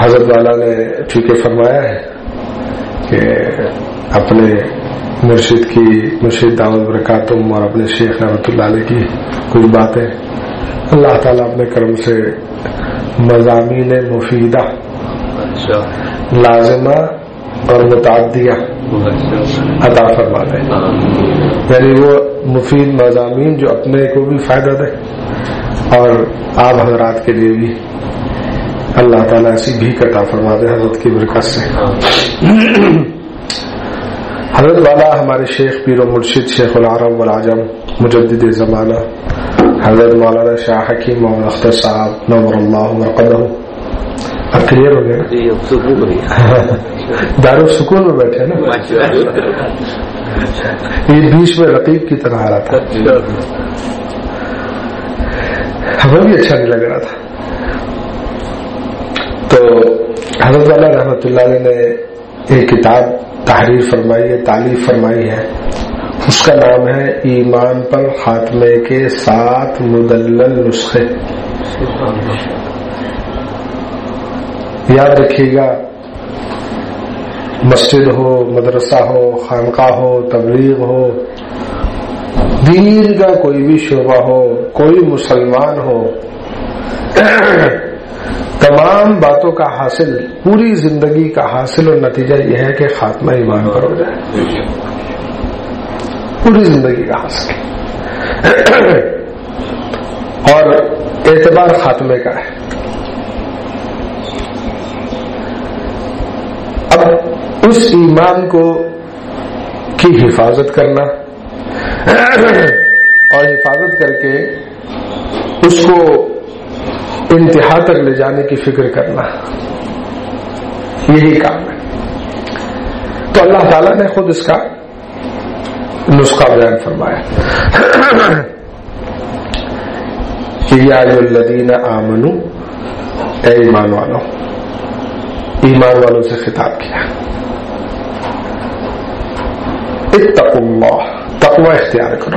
حضرت والا نے چونکہ فرمایا ہے کہ اپنے مرشد دعوت برکاتم اور اپنے شیخ رحمۃ اللہ علیہ کی کچھ باتیں اللہ تعالیٰ اپنے کرم سے مضامین مفیدہ لازمہ اور متعدیہ عطا فرما دے، یعنی وہ مفید مضامین جو اپنے کو بھی فائدہ دے اور آپ حضرات کے لیے بھی اللہ تعالیٰ ایسی بھی عطا فرما دے حضرت کی برکت سے۔ حضرت والا ہمارے شیخ پیر و مرشد شیخ العرب والعجم مجدد زمانہ حضرت مولانا شاہ حکیم محمد اختر صاحب نور اللہ مرقدہ، اب کلیئر ہو گیا دارالسکون میں بیٹھے نا، یہ بیچ میں رقیب کی طرح آ رہا تھا، ہمیں بھی اچھا نہیں لگ رہا تھا۔ تو حضرت والا رحمۃ اللہ علیہ نے ایک کتاب تحریر فرمائی ہے، تالیف فرمائی ہے، اس کا نام ہے ایمان پر خاتمے کے 7 مدلل نسخے۔ یاد رکھیے گا، مسجد ہو، مدرسہ ہو، خانقاہ ہو، تبلیغ ہو، دین کا کوئی بھی شعبہ ہو، کوئی مسلمان ہو، تمام باتوں کا حاصل، پوری زندگی کا حاصل اور نتیجہ یہ ہے کہ خاتمہ ایمان پر ہو جائے، پوری زندگی کا حاصل، اور اعتبار خاتمے کا ہے۔ اب اس ایمان کو کی حفاظت کرنا اور حفاظت کر کے اس کو انتہا تک لے جانے کی فکر کرنا، یہی کام ہے۔ تو اللہ تعالیٰ نے خود اس کا نسخہ بیان فرمایا کہ یا ایھا الذین آمنوا، اے ایمان والوں، ایمان والوں سے خطاب کیا، اتقوا اللہ، تقوی اختیار کرو،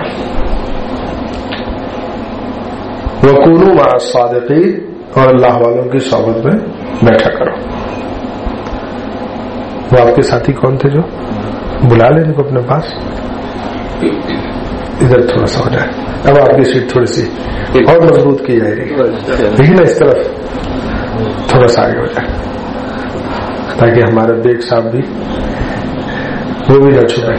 وکونوا مع الصادقین، اور اللہ والوں کی صحبت میں بیٹھا کرو۔ وہ آپ کے ساتھی کون تھے جو بلا لیں ان کو اپنے پاس؟ ادھر تھوڑا سا ہو جائے، اب آپ کی سیٹ تھوڑی سی اور مضبوط کی جائے گی، لیکن اس طرف تھوڑا سا آگے ہو جائے تاکہ ہمارے بیگ صاحب بھی وہ بھی نہ چھپے۔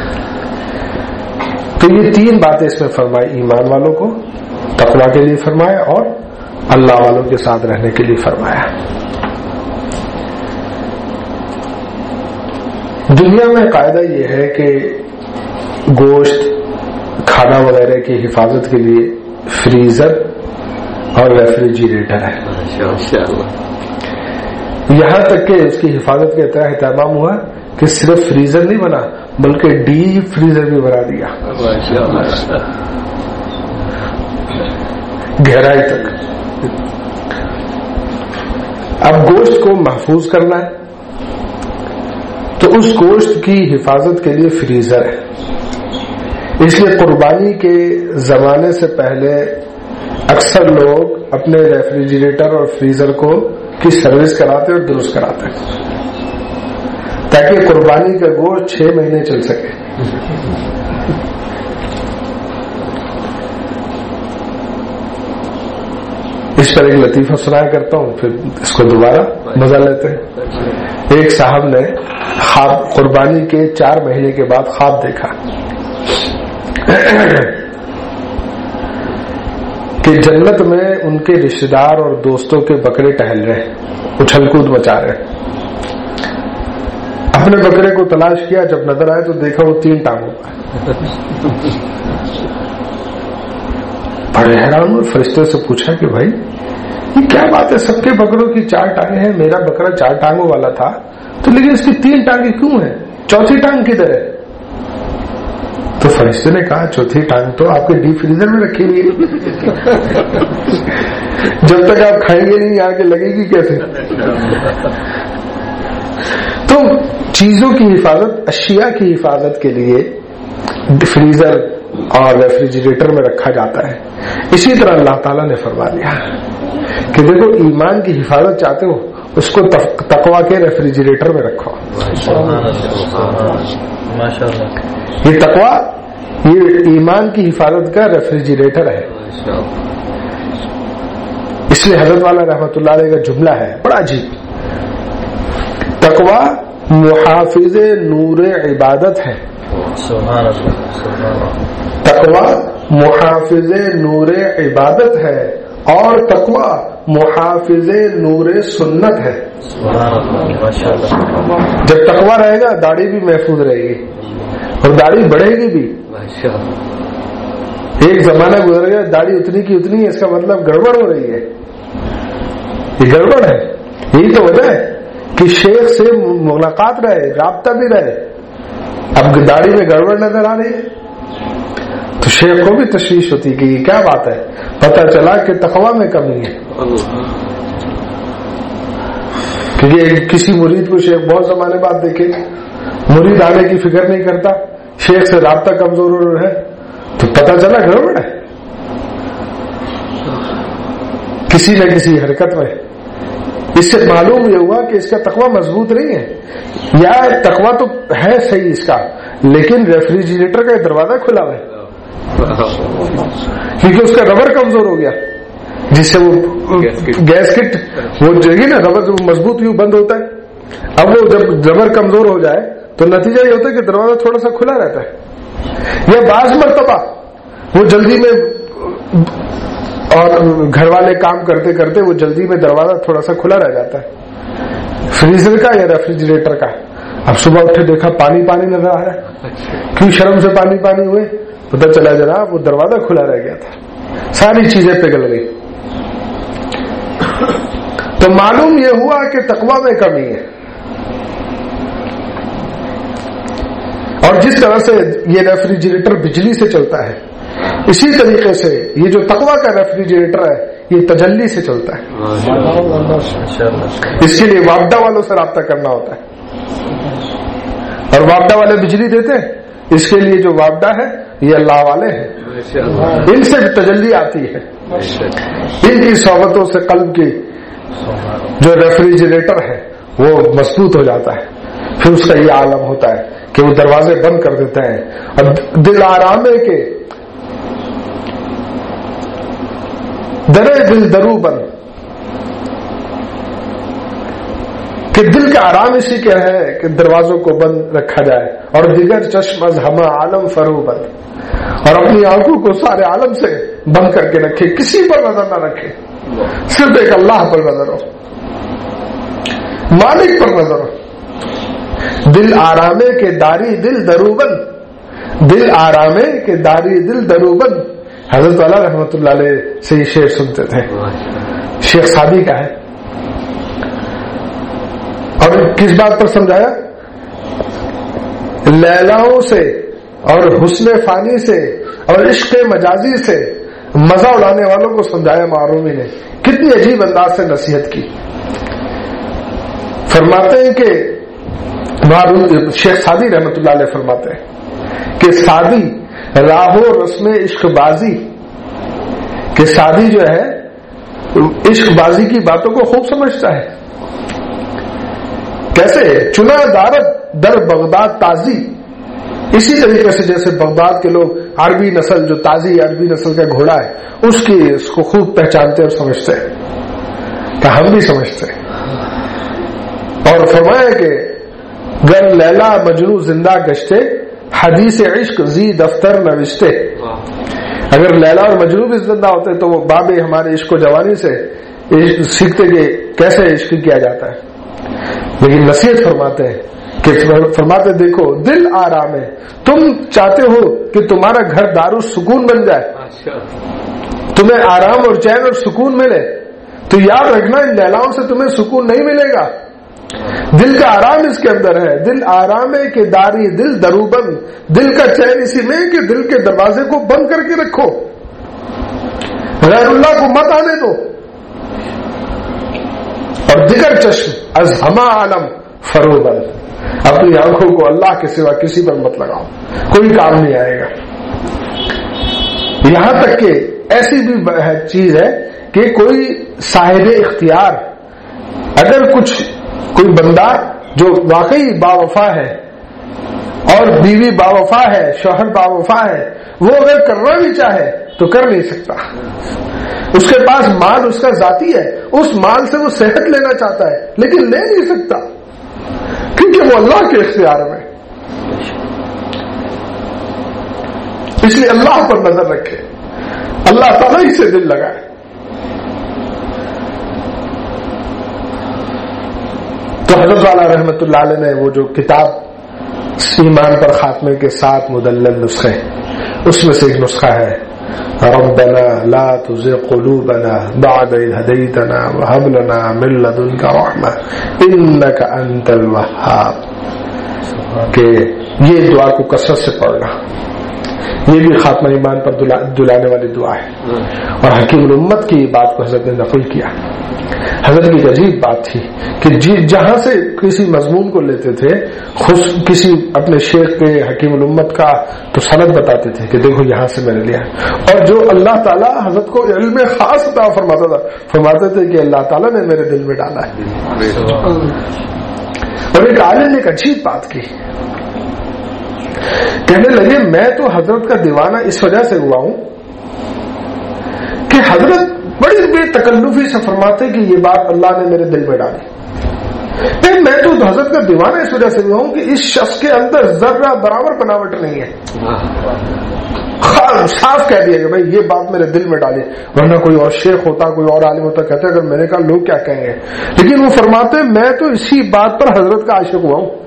تو یہ 3 باتیں اس میں فرمائی، ایمان والوں کو تقویٰ کے لیے فرمایا اور اللہ والوں کے ساتھ رہنے کے لیے فرمایا۔ دنیا میں قاعدہ یہ ہے کہ گوشت، کھانا وغیرہ کی حفاظت کے لیے فریزر اور ریفریجریٹر ہے، یہاں تک کہ اس کی حفاظت کا اتنا اہتمام ہوا کہ صرف فریزر نہیں بنا بلکہ ڈیپ فریزر بھی بنا دیا، گہرائی تک۔ اب گوشت کو محفوظ کرنا ہے تو اس گوشت کی حفاظت کے لیے فریزر ہے، اس لیے قربانی کے زمانے سے پہلے اکثر لوگ اپنے ریفریجریٹر اور فریزر کو کی سروس کراتے اور درست کراتے تاکہ قربانی کا گوشت 6 مہینے چل سکے۔ اس پر ایک لطیفہ سنایا کرتا ہوں، پھر اس کو دوبارہ مزہ لیتے ہیں۔ ایک صاحب نے خواب، قربانی کے 4 مہینے کے بعد خواب دیکھا کہ جنت میں ان کے رشتہ دار اور دوستوں کے بکرے ٹہل رہے، اچھل کود مچا رہے۔ اپنے بکرے کو تلاش کیا، جب نظر آئے تو دیکھا وہ 3 ٹانگوں کا۔ بڑے حیران ہوئے، فرشتے سے پوچھا کہ بھائی یہ کیا بات ہے، سب کے بکروں کی 4 ٹانگیں ہیں، میرا بکرا 4 ٹانگوں والا تھا تو لیکن اس کی 3 ٹانگیں کیوں ہیں، 4تھی ٹانگ کدھر ہے؟ تو فرشتے نے کہا 4تھی ٹانگ تو آپ کے ڈیپ فریزر میں رکھی ہوئی ہے، جب تک آپ کھائیں گے نہیں آگے لگے گی کیسے؟ تو چیزوں کی حفاظت، اشیاء کی حفاظت کے لیے فریزر اور ریفریجریٹر میں رکھا جاتا ہے۔ اسی طرح اللہ تعالیٰ نے فرما دیا کہ دیکھو ایمان کی حفاظت چاہتے ہو، اس کو تقوی کے ریفریجریٹر میں رکھو. یہ تقوی یہ ایمان کی حفاظت کا ریفریجریٹر ہے. اس لیے حضرت والا رحمت اللہ علیہ کا جملہ ہے بڑا عجیب. تقوی محافظ نور عبادت ہے. تقوی محافظ نور عبادت ہے اور تقوی محافظ نور سنت ہے. جب تقوی رہے گا داڑھی بھی محفوظ رہے گی اور داڑھی بڑھے گی بھی. ایک زمانہ گزر گیا داڑھی اتنی کی اتنی ہے، اس کا مطلب گڑبڑ ہو رہی ہے. یہ گڑبڑ ہے. یہی تو وجہ ہے کہ شیخ سے ملاقات رہے، رابطہ بھی رہے. اب داڑھی میں گڑبڑ نظر آ رہی ہے تو شیخ کو بھی تشویش ہوتی کہ یہ کیا بات ہے. پتہ چلا کہ تقوی میں کمی ہے. کیونکہ کسی مرید کو شیخ بہت زمانے بعد دیکھے، مرید آنے کی فکر نہیں کرتا، شیخ سے رابطہ کمزور ہے تو پتہ چلا گڑبڑ ہے کسی نہ کسی حرکت میں. اس سے معلوم یہ ہوا کہ اس کا تقوی مضبوط نہیں ہے، یا تقوی تو ہے صحیح اس کا لیکن ریفریجریٹر کا دروازہ کھلا ہوا ہے کیونکہ اس کا ربر کمزور ہو گیا، جس سے وہ گیس کٹ وہ جگہ نا ربر مضبوط یوں بند ہوتا ہے. اب وہ جب ربر کمزور ہو جائے تو نتیجہ یہ ہوتا ہے کہ دروازہ تھوڑا سا کھلا رہتا ہے. یا بعض مرتبہ وہ جلدی میں اور گھر والے کام کرتے کرتے وہ جلدی میں دروازہ تھوڑا سا کھلا رہ جاتا ہے فریزر کا یا ریفریجریٹر کا. اب صبح اٹھے دیکھا پانی پانی نظر آ رہا ہے، کیوں شرم سے پانی پانی ہوئے، پتہ چلا جناب وہ دروازہ کھلا رہ گیا تھا، ساری چیزیں پگھل گئی. تو معلوم یہ ہوا کہ تقوی میں کمی ہے. اور جس طرح سے یہ ریفریجریٹر بجلی سے چلتا ہے اسی طریقے سے یہ جو تقوی کا ریفریجریٹر ہے یہ تجلی سے چلتا ہے. اس کے لیے وابڈا والوں سے رابطہ کرنا ہوتا ہے اور وابڈا والے بجلی دیتے ہیں. اس کے لیے جو وابڈا ہے یہ اللہ والے ہیں، ان سے بھی تجلی آتی ہے. ان کی صحبتوں سے قلب کی جو ریفریجریٹر ہے وہ مضبوط ہو جاتا ہے. پھر اس کا یہ عالم ہوتا ہے کہ وہ دروازے بند کر دیتے ہیں اور دل آرامے کے درے دل درو بند، کہ دل کا آرام اسی کے ہے کہ دروازوں کو بند رکھا جائے اور دیگر چشم از ہمہ عالم فرو بند، اور اپنی آنکھوں کو سارے عالم سے بند کر کے رکھے، کسی پر نظر نہ رکھے، صرف ایک اللہ پر نظر ہو، مالک پر نظر ہو. دل آرامے کے داری دل دروبند، دل آرامے کے داری دل دروبند. حضرت والا رحمت اللہ علیہ سے یہ شعر سنتے تھے، شیخ سعدی کا ہے. اور کس بات پر سمجھایا؟ لیلاؤں سے اور حسن فانی سے اور عشق مجازی سے مزہ اڑانے والوں کو سمجھایا معرومی نے. کتنی عجیب انداز سے نصیحت کی. فرماتے ہیں کہ شیخ سعدی رحمت اللہ علیہ فرماتے ہیں کہ سعدی راہو رسم عشق بازی، کہ سعدی جو ہے عشق بازی کی باتوں کو خوب سمجھتا ہے. کیسے؟ چنا دارت در بغداد تازی، اسی طریقے سے جیسے بغداد کے لوگ عربی نسل جو تازی عربی نسل کا گھوڑا ہے اس کو خوب پہچانتے اور سمجھتے ہیں کہ ہم بھی سمجھتے ہیں. اور فرمایا کہ گر لیلا مجنو زندہ گشتے حدیث عشق زی دفتر نوشتے. اگر لیلا اور مجنو بھی زندہ ہوتے تو وہ بابے ہمارے عشق و جوانی سے سیکھتے کہ کیسے عشق کیا جاتا ہے. لیکن نصیحت فرماتے ہیں کہ فرماتے دیکھو دل آرام ہے، تم چاہتے ہو کہ تمہارا گھر دارالسکون بن جائے، تمہیں آرام اور چین اور سکون ملے، تو یاد رکھنا ان لیلاؤں سے تمہیں سکون نہیں ملے گا. دل کا آرام اس کے اندر ہے. دل آرام ہے کہ داری دل دروبند، دل کا چین اسی میں کہ دل کے دروازے کو بند کر کے رکھو، غیر اللہ کو مت آنے دو. اور دیگر چشم از ہمہ عالم فرو بند، اپنی آنکھوں کو اللہ کے سوا کسی پر مت لگاؤ، کوئی کام نہیں آئے گا. یہاں تک کہ ایسی بھی چیز ہے کہ کوئی صاحب اختیار اگر کوئی بندہ جو واقعی باوفا ہے اور بیوی باوفا ہے، شوہر باوفا ہے، وہ اگر کرنا بھی چاہے تو کر نہیں سکتا. اس کے پاس مال اس کا ذاتی ہے، اس مال سے وہ صحت لینا چاہتا ہے لیکن لے نہیں سکتا کیونکہ وہ اللہ کے اختیار میں. اس لیے اللہ پر نظر رکھے، اللہ تعالیٰ ہی سے دل لگائے. تو حضرت والا رحمت اللہ علیہ نے وہ جو کتاب ایمان پر خاتمے کے 7 مدلل نسخے، اس میں سے ایک نسخہ ہے ربنا لا تزغ قلوبنا بعد إذ هديتنا وهب لنا من لدنك رحمة إنك أنت الوهاب، کہ یہ دعا کو کثرت سے پڑھنا. یہ بھی خاتمہ ایمان پر دلانے والی دعا ہے. اور حکیم الامت کی بات کو حضرت نے نقل کیا. حضرت کی ایک عجیب بات تھی کہ جہاں سے کسی مضمون کو لیتے تھے، کسی اپنے شیخ کے حکیم الامت کا تو سند بتاتے تھے کہ دیکھو یہاں سے میں نے لیا، اور جو اللہ تعالیٰ حضرت کو علم خاص عطا فرماتے تھے کہ اللہ تعالیٰ نے میرے دل میں ڈالا ہے. اور ایک عالم نے ایک عجیب بات کی، کہنے لگے میں تو حضرت کا دیوانہ اس وجہ سے ہوا ہوں کہ حضرت بڑی بے تکلفی سے فرماتے کہ یہ بات اللہ نے میرے دل میں ڈالی. میں تو حضرت کا دیوانہ اس وجہ سے ہوا ہوں کہ اس شخص کے اندر ذرہ برابر بناوٹ نہیں ہے. صاف کہہ دیا کہ بھائی یہ بات میرے دل میں ڈالی، ورنہ کوئی اور شیخ ہوتا، کوئی اور عالم ہوتا، کہتے اگر میں نے کہا لوگ کیا کہیں گے. لیکن وہ فرماتے میں تو اسی بات پر حضرت کا عاشق ہوا ہوں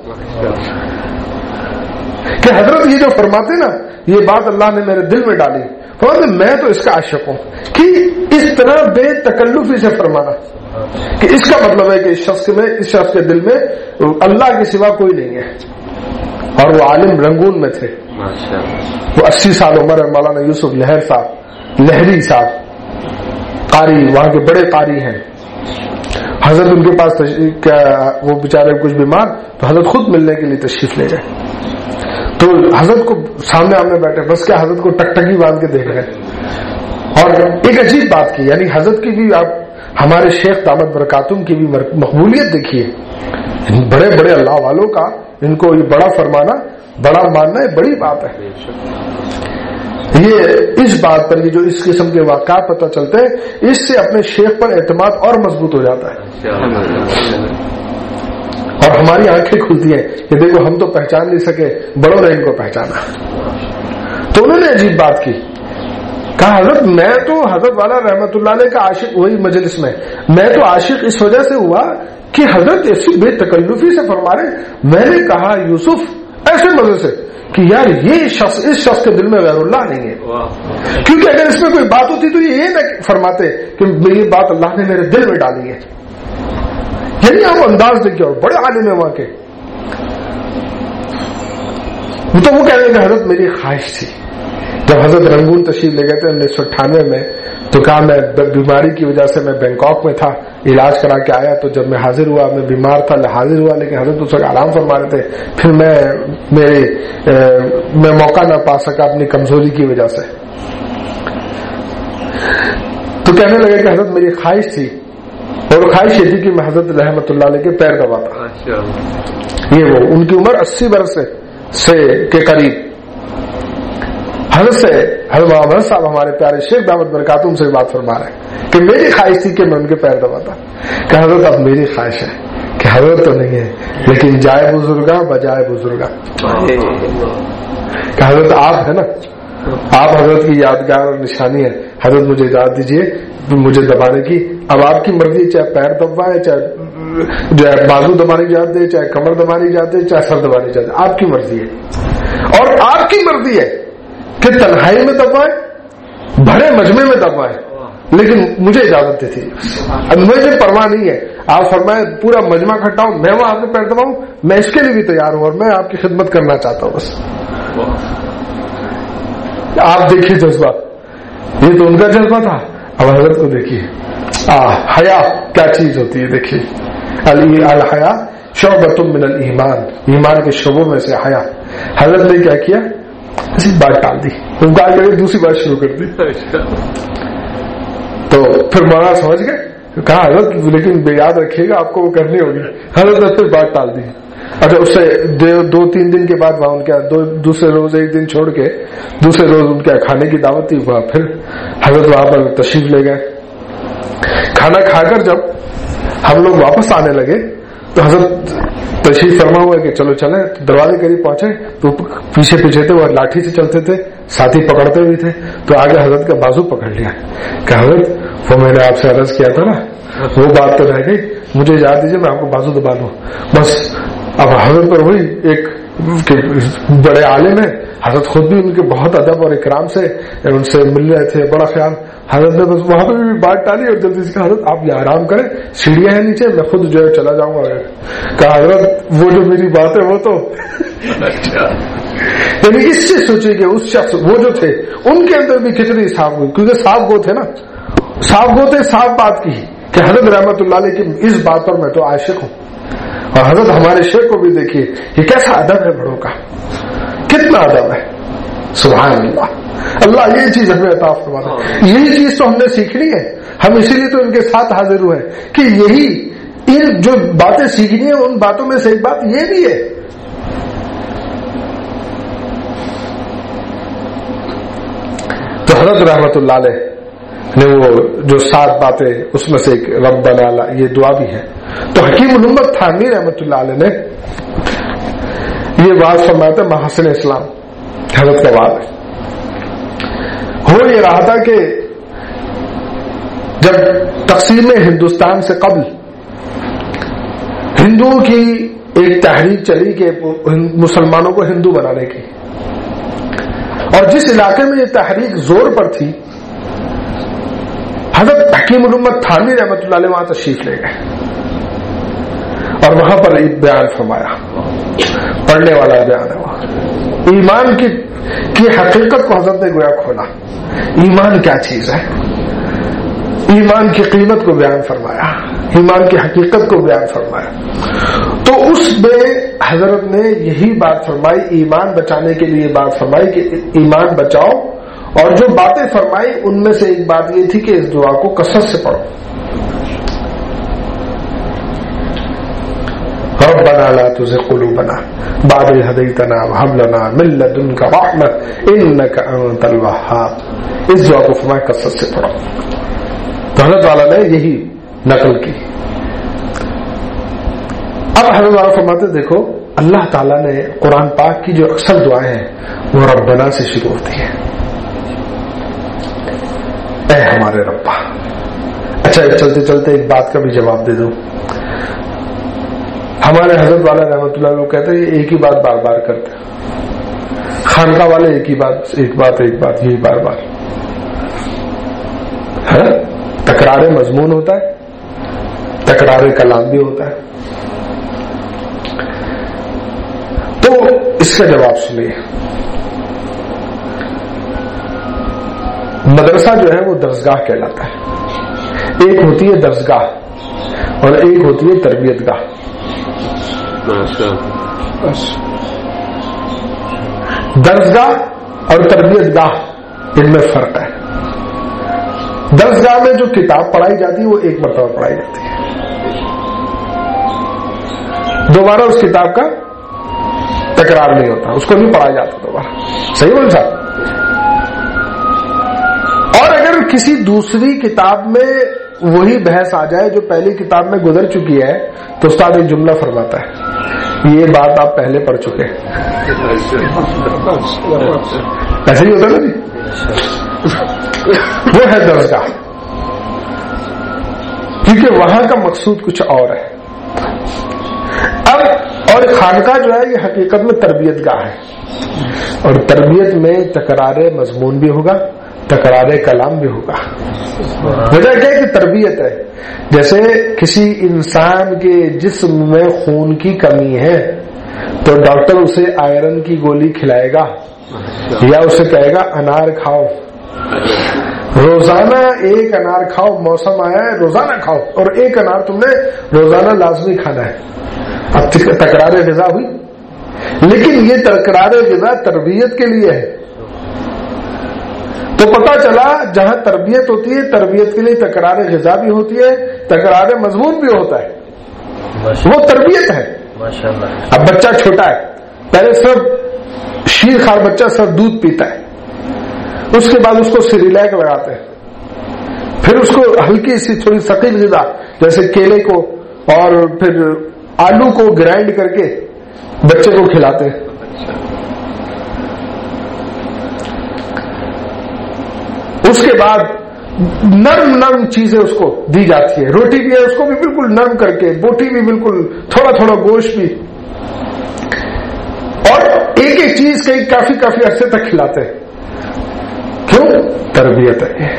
کہ حضرت یہ جو فرماتے نا یہ بات اللہ نے میرے دل میں ڈالی، میں تو اس کا عاشق ہوں. کہ اس طرح بے تکلفی سے فرمانا کہ اس کا مطلب ہے کہ اس شخص کے دل میں اللہ کے سوا کوئی نہیں ہے. اور وہ عالم رنگون میں تھے، وہ 80 سال عمر ہے، مولانا یوسف لہری صاحب قاری، وہاں کے بڑے قاری ہیں. حضرت ان کے پاس وہ بیچارے کچھ بیمار، تو حضرت خود ملنے کے لیے تشریف لے گئے. تو حضرت کو سامنے آمنے بیٹھے، بس کیا حضرت کو ٹکٹکی باندھ کے دیکھ رہے. اور ایک عجیب بات کی، یعنی حضرت کی بھی آپ ہمارے شیخ دامت برکاتم کی بھی مقبولیت دیکھیے. بڑے بڑے اللہ والوں کا ان کو یہ بڑا فرمانا، بڑا ماننا ہے، بڑی بات ہے. یہ اس بات پر یہ جو اس قسم کے واقعات پتہ چلتے ہیں، اس سے اپنے شیخ پر اعتماد اور مضبوط ہو جاتا ہے اور ہماری آنکھیں کھلتی ہیں کہ دیکھو ہم تو پہچان نہیں سکے، بڑوں نے ان کو پہچانا. تو انہوں نے عجیب بات کی، کہا حضرت میں تو حضرت والا رحمت اللہ علیہ کا عاشق، وہی مجلس میں تو عاشق اس وجہ سے ہوا کہ حضرت ایسی بے تکلفی سے فرما رہے. میں نے کہا یوسف ایسے مزے سے کہ یار یہ شخص، اس شخص کے دل میں غیر اللہ نہیں ہے، کیونکہ اگر اس میں کوئی بات ہوتی تو یہ نہ فرماتے کہ یہ بات اللہ نے میرے دل میں ڈالی ہے. یعنی آپ انداز دیکھیے، اور بڑے عالم ہیں وہاں کے. تو وہ کہنے کہ حضرت میری خواہش تھی، جب حضرت رنگون تشریف لے گئے تھے 1998 میں، تو کہا میں بیماری کی وجہ سے میں بینکاک میں تھا، علاج کرا کے آیا، تو جب میں حاضر ہوا، میں بیمار تھا حاضر ہوا، لیکن حضرت اس وقت آرام فرما رہے تھے. پھر میں موقع نہ پا سکا اپنی کمزوری کی وجہ سے. تو کہنے لگے کہ حضرت میری خواہش تھی، اور خواہش یہ تھی کہ میں حضرت رحمت اللہ علیہ کے پیر دباتا. یہ وہ ان کی عمر 80 برس سے کے قریب. حضرت محمد صاحب ہمارے پیارے شیخ دامت برکاتم سے بات فرما رہے ہیں کہ میری خواہش تھی کہ میں ان کے پیر دباتا. کہ حضرت اب میری خواہش ہے کہ حضرت تو نہیں ہے لیکن جائے بزرگا بجائے بزرگا، کہ حضرت آپ ہے نا، آپ حضرت کی یادگار اور نشانی ہے. حضرت مجھے اجازت دیجیے مجھے دبانے کی. اب آپ کی مرضی، چاہے پیر دبائے، چاہے بازو دبانی اجازت دے، چاہے کمر دبانی اجازت دے، چاہے سر دبانی اجازت دے، آپ کی مرضی ہے. اور آپ کی مرضی ہے کہ تنہائی میں دبائے، بڑے مجمع میں دبائے، لیکن مجھے اجازت دیتی. اب مجھے پرواہ نہیں ہے، آپ فرمائیں پورا مجمع کھٹا ہوں، میں وہاں آپ کے پیر دباؤں، میں اس کے لیے بھی تیار ہوں، اور میں آپ کی خدمت کرنا چاہتا ہوں. بس آپ دیکھیے جذبہ، یہ تو ان کا جذبہ تھا. اب حضرت کو دیکھیے، حیا کیا چیز ہوتی ہے. دیکھیے الحیا شعبۃ من الایمان، ایمان کے شعبوں میں سے حیا. حضرت نے کیا کیا، اسی بات ٹال دی، ان کو آگے دوسری بات شروع کر دی. تو پھر مولانا سمجھ گئے کہا حضرت لیکن یاد رکھیے گا آپ کو وہ کرنی ہوگی. حضرت نے پھر بات ٹال دی. اچھا اس سے 2-3 دن کے بعد وہاں ان کے دوسرے روز ایک دن چھوڑ کے دوسرے روز ان کے کھانے کی دعوت تھی. وہاں پھر حضرت وہاں پر تشریف لے گئے. کھانا کھا کر جب ہم لوگ واپس آنے لگے تو حضرت تشریف فرما ہوا کہ چلو چلیں. دروازے قریب پہنچے تو پیچھے تھے, وہ لاٹھی سے چلتے تھے, ساتھی پکڑتے ہوئے تھے. تو آگے حضرت کا بازو پکڑ لیا کہ حضرت وہ میں نے آپ سے عرض کیا تھا نا, وہ بات تو رہ گئی, مجھے یاد دیجیے میں آپ کو بازو دبا دوں بس. اب حضرت پر وہی ایک بڑے عالم ہیں, حضرت خود بھی ان کے بہت ادب اور اکرام سے ان سے مل رہے تھے, بڑا خیال. حضرت نے بس وہاں پہ بھی بات ٹالی اور جلدی سے کہا حضرت آپ یہ آرام کریں, سیڑھیاں ہیں نیچے, میں خود جو ہے چلا جاؤں گا. کہا حضرت وہ جو میری بات ہے وہ تو یعنی اس سے سوچے کہ اس شخص وہ جو تھے ان کے اندر بھی کھچڑی صاف ہوئی, کیونکہ صاف گو تھے نا, صاف گو تھے, صاف بات کی کہ حضرت رحمت اللہ علیہ کی اس بات پر میں تو عاشق ہوں. اور حضرت ہمارے شیخ کو بھی دیکھیے یہ کیسا ادب ہے بڑوں کا, کتنا ادب ہے. سبحان اللہ, اللہ یہ چیز ہمیں عطا فرماتا ہے. یہی چیز تو ہم نے سیکھنی ہے. ہم اسی لیے تو ان کے ساتھ حاضر ہوئے کہ یہی ان جو باتیں سیکھنی ہے ان باتوں میں سے ایک بات یہ بھی ہے. تو حضرت رحمت اللہ علیہ نے وہ جو 7 باتیں اس میں سے ایک ربنا یہ دعا بھی ہے. تو حکیم الامت تھانوی رحمت اللہ علیہ نے یہ بات فرمایا تھا محاسن اسلام, حضرت کا بات ہو یہ رہا تھا کہ جب تقسیم ہندوستان سے قبل ہندوؤں کی ایک تحریک چلی کہ مسلمانوں کو ہندو بنانے کی, اور جس علاقے میں یہ تحریک زور پر تھی حضرت حکیم الامت تھانوی رحمت اللہ علیہ وہاں تشریف لے گئے اور وہاں پر ایک بیان فرمایا, پڑھنے والا بیان ہے وہ. ایمان کی حقیقت کو حضرت نے گویا کھولا. ایمان کیا چیز ہے, ایمان کی قیمت کو بیان فرمایا, ایمان کی حقیقت کو بیان فرمایا. تو اس میں حضرت نے یہی بات فرمائی, ایمان بچانے کے لیے بات فرمائی کہ ایمان بچاؤ. اور جو باتیں فرمائی ان میں سے ایک بات یہ تھی کہ اس دعا کو کثرت سے پڑھو. ربنا لا تزغ قلوبنا بعد إذ هديتنا وهب لنا من لدنك رحمة إنك أنت الوهاب. اس دعا کو فرمایا کثرت سے پڑھو. تو حضرت والا نے یہی نقل کی. اب حضرت والا فرماتے دیکھو اللہ تعالیٰ نے قرآن پاک کی جو اکثر دعائیں ہیں وہ ربنا سے شروع ہوتی ہیں, اے ہمارے ربا. اچھا چلتے چلتے ایک بات کا بھی جواب دے دو. ہمارے حضرت والا رحمت اللہ علیہ کہتے ہیں ایک ہی بات بار بار کرتے ہیں, خانقاہ والے ایک ہی بات ایک بات یہی بار بار ہے. تکرار مضمون ہوتا ہے, تکرار کلام بھی ہوتا ہے. تو اس کا جواب سنیے. مدرسہ جو ہے وہ درسگاہ کہلاتا ہے. ایک ہوتی ہے درسگاہ اور ایک ہوتی ہے تربیت گاہ. درسگاہ اور تربیت گاہ ان میں فرق ہے. درسگاہ میں جو کتاب پڑھائی جاتی ہے وہ ایک مرتبہ پڑھائی جاتی ہے, دوبارہ اس کتاب کا تکرار نہیں ہوتا, اس کو نہیں پڑھایا جاتا دوبارہ. صحیح بول صاحب. اور اگر کسی دوسری کتاب میں وہی بحث آ جائے جو پہلی کتاب میں گزر چکی ہے تو استاد ایک جملہ فرماتا ہے یہ بات آپ پہلے پڑھ چکے. ایسے ہی ہوتا نا جی, وہ ہے درسگاہ, کیونکہ وہاں کا مقصود کچھ اور ہے. اب اور خانقاہ جو ہے یہ حقیقت میں تربیت گاہ ہے, اور تربیت میں تکرار مضمون بھی ہوگا, تکرار کلام بھی ہوگا. وجہ کیا ہے کہ تربیت ہے. جیسے کسی انسان کے جسم میں خون کی کمی ہے تو ڈاکٹر اسے آئرن کی گولی کھلائے گا یا اسے کہے گا انار کھاؤ, روزانہ ایک انار کھاؤ, موسم آیا ہے روزانہ کھاؤ, اور ایک انار تم نے روزانہ لازمی کھانا ہے. اب تکرار غذا ہوئی, لیکن یہ تکرار غذا تربیت کے لیے ہے. تو پتا چلا جہاں تربیت ہوتی ہے تربیت کے لیے تکرار غذا بھی ہوتی ہے, تکرار مضمون بھی ہوتا ہے, وہ تربیت ہے. اب بچہ چھوٹا ہے, پہلے سب شیر خوار بچہ سب دودھ پیتا ہے, اس کے بعد اس کو سیریلیک لگاتے ہیں, پھر اس کو ہلکی سی تھوڑی ثقیل غذا جیسے کیلے کو اور پھر آلو کو گرائنڈ کر کے بچے کو کھلاتے ہیں. اس کے بعد نرم نرم چیزیں اس کو دی جاتی ہے, روٹی بھی ہے اس کو بھی بالکل نرم کر کے, بوٹی بھی بالکل, تھوڑا تھوڑا گوشت بھی, اور ایک ایک چیز کئی کافی عرصے تک کھلاتے ہیں. کیوں؟ تربیت ہے.